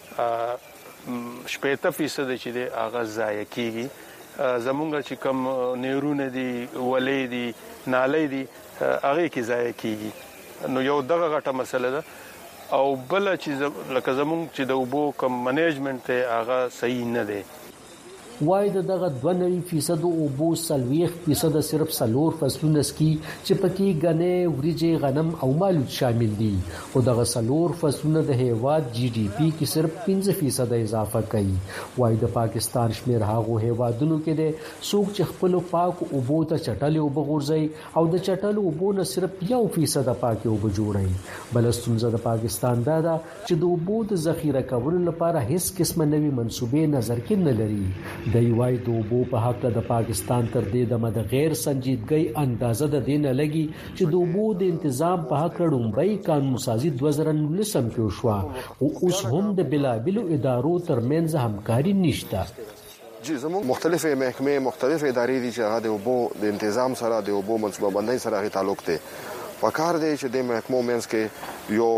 شپږ فیصد چې د هغه ضایع کیږي زموږ چې کم نیرونه دي ولې دي نالې دي هغه کې ضایع کیږي نو یو دغه غټه مسله ده او بل چې لکه زموږ چې د اوبو کم منیجمنت هغه صحیح نه دی وای دغه دوه نوي فیصد او بو سلويخ فیصد صرف سلور فصلونه سکي چې پکې غنې وريجې غنم او مالوت شامل دي او دغه سلور فصلونه د هیواد جی ډي پی کې صرف پنځه فیصد اضافه کوي وای د پاکستان شمیر هغه هیوادونو کې د سوق چې خپل پاک او بو ته چټل او بغورځي او د چټل او بو نه صرف یو فیصد پاک او بجوړي بلستونزه د پاکستان دا ده چې د اوبو د ذخیره کولو لپاره هیڅ قسمه نوي منسوبې نظر کې نه لري د یوای د اوبو په حق د پاکستان تر دې د مد غیر سنجیدګۍ اندازه د دین لګي چې د اوبو د تنظیم په حق لومبای قانون سازي دوه زره نولسم کې شو او اوس هم د بلابلو ادارو ترمنځ همکاري نشته جی زموږ مختلفه محکمې مختلفه ادارې دي چې هغه د اوبو د تنظیم سره د اوبو منصوبه بندۍ سره غي تعلق دی وکړ دی چې د محکمو منځ کې یو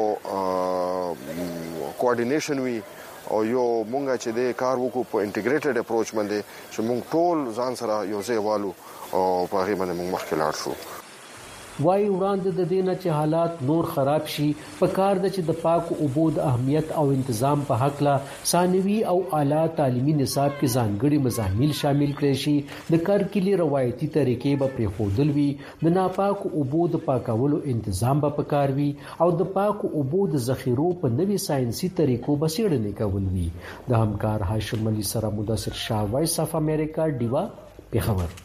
کوارډینیشن وي او یو مونږه چې د کار وکړو په انټیګریټډ اپروچ باندې چې مونږ ټول ځان سره یو ځای والو او په هغه باندې مونږ مخکې لاړ شو وايي وړاندې د دینه چې حالات نور خراب شي په کار د چې د پاکو اوبو د اهمیت او تنظیم په حق لا ثانوي او اعلی تعلیمي نصاب کې ځانګړي مضامین شامل کړي شي د کارکلي روایتي طریقې به پرې خودل وي د ناپاکو اوبو د پاکولو تنظیم به پکار وي او د پاکو اوبو د ذخیرو په نوي ساينسي طریقو به څېړنې کول وي د همکار هاشم علي سره مدثر شاه وایس اف امریکا دیوا پیښور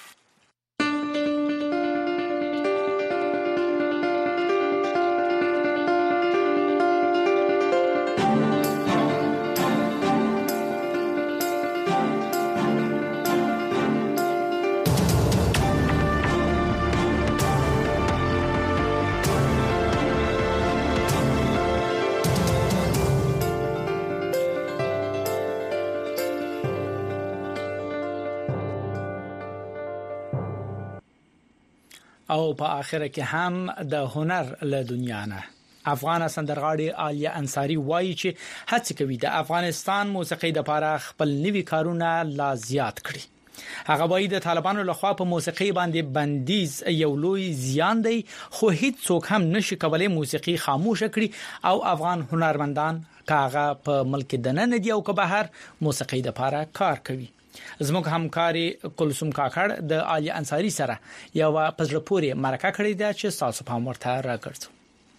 او په اخر کې هم د هنر له دنیا نه افغان سندرغاړي عالیه انصاری وایي چې هڅه کوي د افغانستان موسیقي د لپاره خپل نوي کارونه لا زیات کړي هغه وایي د طالبانو لخوا په موسیقي باندې بندیز یو لوی زیان دی خو هیڅ څوک هم نشي کولای موسیقي خاموش کړي او افغان هنرمندان کاغه په ملک دننه دی او که بهر موسیقي د لپاره کار کوي زموږ همکاري کلثوم کاکړ د عالی انصاری سره یو پزړه پوري مرکه کړې ده چې تاسو په مرته راګرځو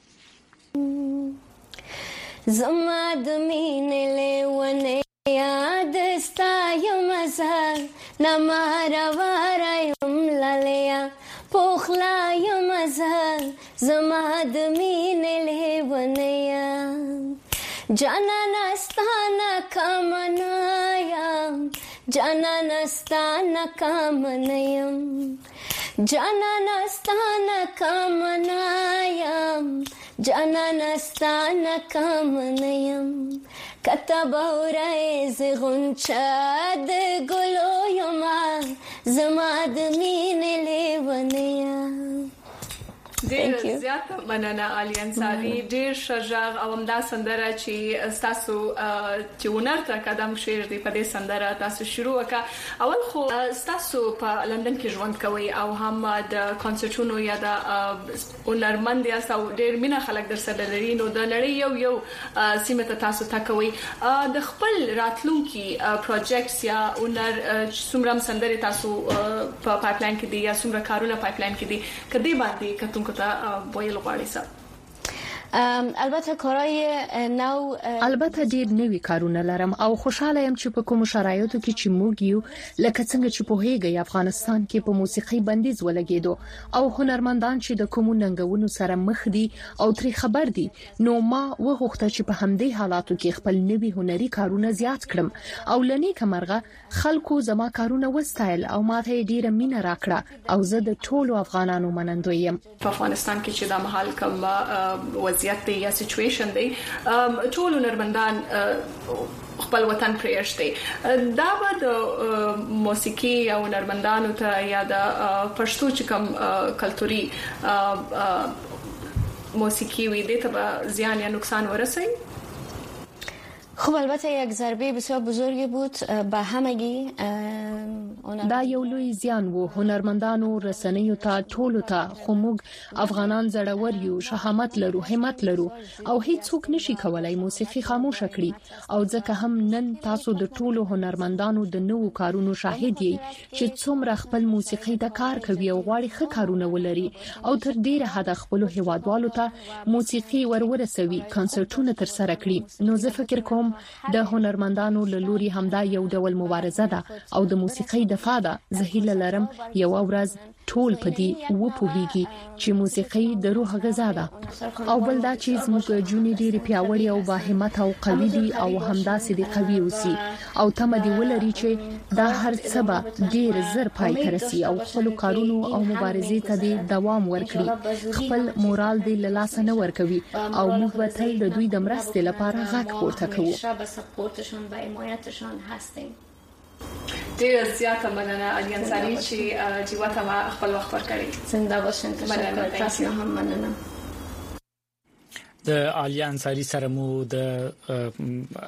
زما د مینې لیونه یاد ستایم زه نماره وارایم لالیا پوخلایم زه زما د مینې لیونه جانان استانه کمنایم جانان استانه کمنایم جانان استانه کمنایم جانان استانه کمنایم کتب اورایز غنچه د ګلو یما زما د مینې لیونیا ډېر زیات مننه عالی انصاری ډېر شجاع او همدا سندره چې تاسو چې ونر ته قدم شیر دی په دې سندره تاسو شروع وکړه اول خو تاسو په لندن کې ژوند کوي او هم د کانسرټونو یا د هنرمند یا تاسو ډېر مینا خلک در سره لري نو د نړۍ یو یو سیمه ته تاسو تکوي د خپل راتلونکي پروجیکټس یا هنر څومره سندره تاسو په پایپلاین کې دي یا څومره کارونه پایپلاین کې دي کدی باندې کتون کته ویل غواړي سره البته کارهای نو البته ډیر نوي کارونه لرم او خوشاله يم چې په کوم شرایطو کې چې موږ یو لکه څنګه چې په هیګي افغانستان کې په موسیقي بندیز ولګیدو او هنرمندان چې د کوم ننګونو سره مخ دي او تری خبر دي نو ما وغوښته چې په همدې حالاتو کې خپل نوي هنري کارونه زیات کړم او لنی کمرغه خلکو زما کارونه وستایل او ماته ډیره مینه راکړه او زه د ټولو افغانانو منندوی یم په افغانستان کې چې د محل کوم وضعیت دی یا سچويشن دی ټول هنرمندان خپل وطن پرېښتي دا به د موسیقي او هنرمندانو ته یا د پښتو چې کوم کلتوري موسیقی وی دې ته زیان یا نقصان ورسوي خب البته یک ضربه بسیار بزرگی بود به همگی دا یو لوی زیان وو هنرمندانو رسنیو ته ټولو ته خو موږ افغانان زړور یو شهامت لرو همت لرو او هیڅوک نشي کولای موسیقي خاموش کړي او ځکه هم نن تاسو د ټولو هنرمندانو د نوو کارونو شاهد یې چې څومره خپل موسیقي د کار کوي او غواړي ښه کارونه ولري او تر ډیره حد خپل هیوادوالو ته موسیقي ورورسوي کنسرټونه تر سره کړي نو زه فکر کوم د هنرمندانو له لوري همدا یو ډول مبارزه ده او د موسیقۍ دفاع ده زه هیله لرم یو ورځ ټول په دې وپوهیږي چې موسیقي د روح غذا ده او بل دا چې زموږ جونې ډېر پیاوړي او باهمت او قوي دي او همداسې دي قوي اوسي او تم دي ولري چې دا هر څه به ډېر زر پای ته رسي او خپل کارونو او مبارزې ته دي دوام ورکړي خپل مورال دي له لاسه نه ورکوي او موږ به تل د دوی د مرستې لپاره غږ پورته کوو به سپورتشون و حمایتشون هستیم ډیر زیاته مننه علی انصاری چې جیواته ما خپل وخت ورکړی زنده باشین تشکر تاسو هم مننه د علی انصاری سره مو د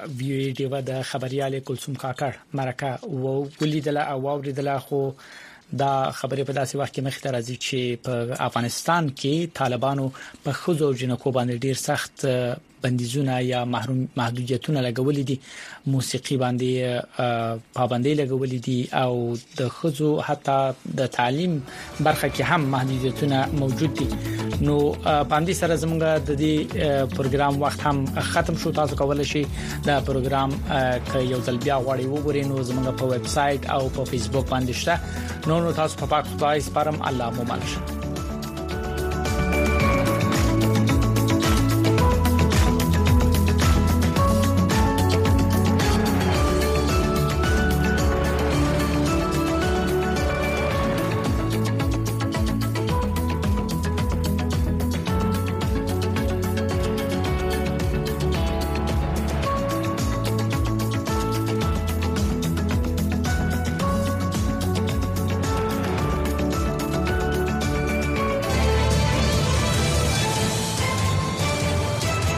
ویډیو د خبريال کلثوم کاکړ مرکه او ولیدله او اوریدله خو دا خبرې په داسې وخت کې مخ ته راځي چې په افغانستان کې طالبانو په خزو او جنکو باندې ډیر سخت بندیزونه یا محروم محدودیتونه لګولې دي، موسیقي باندې پابندۍ لګولې دي او د خزو حتی د تعلیم برخه کې هم محدودیتونه موجود دي. نو باندې سره زموږ د دې پروګرام وخت هم ختم شو. تاسو کولای شئ دا پروګرام ک یو ځل بیا غواړئ وګورئ نو زموږ په ویب سټ او په فیسبوک باندې شته. نو نو تاسو په پاک خدای سپارم. الله مو مل شه.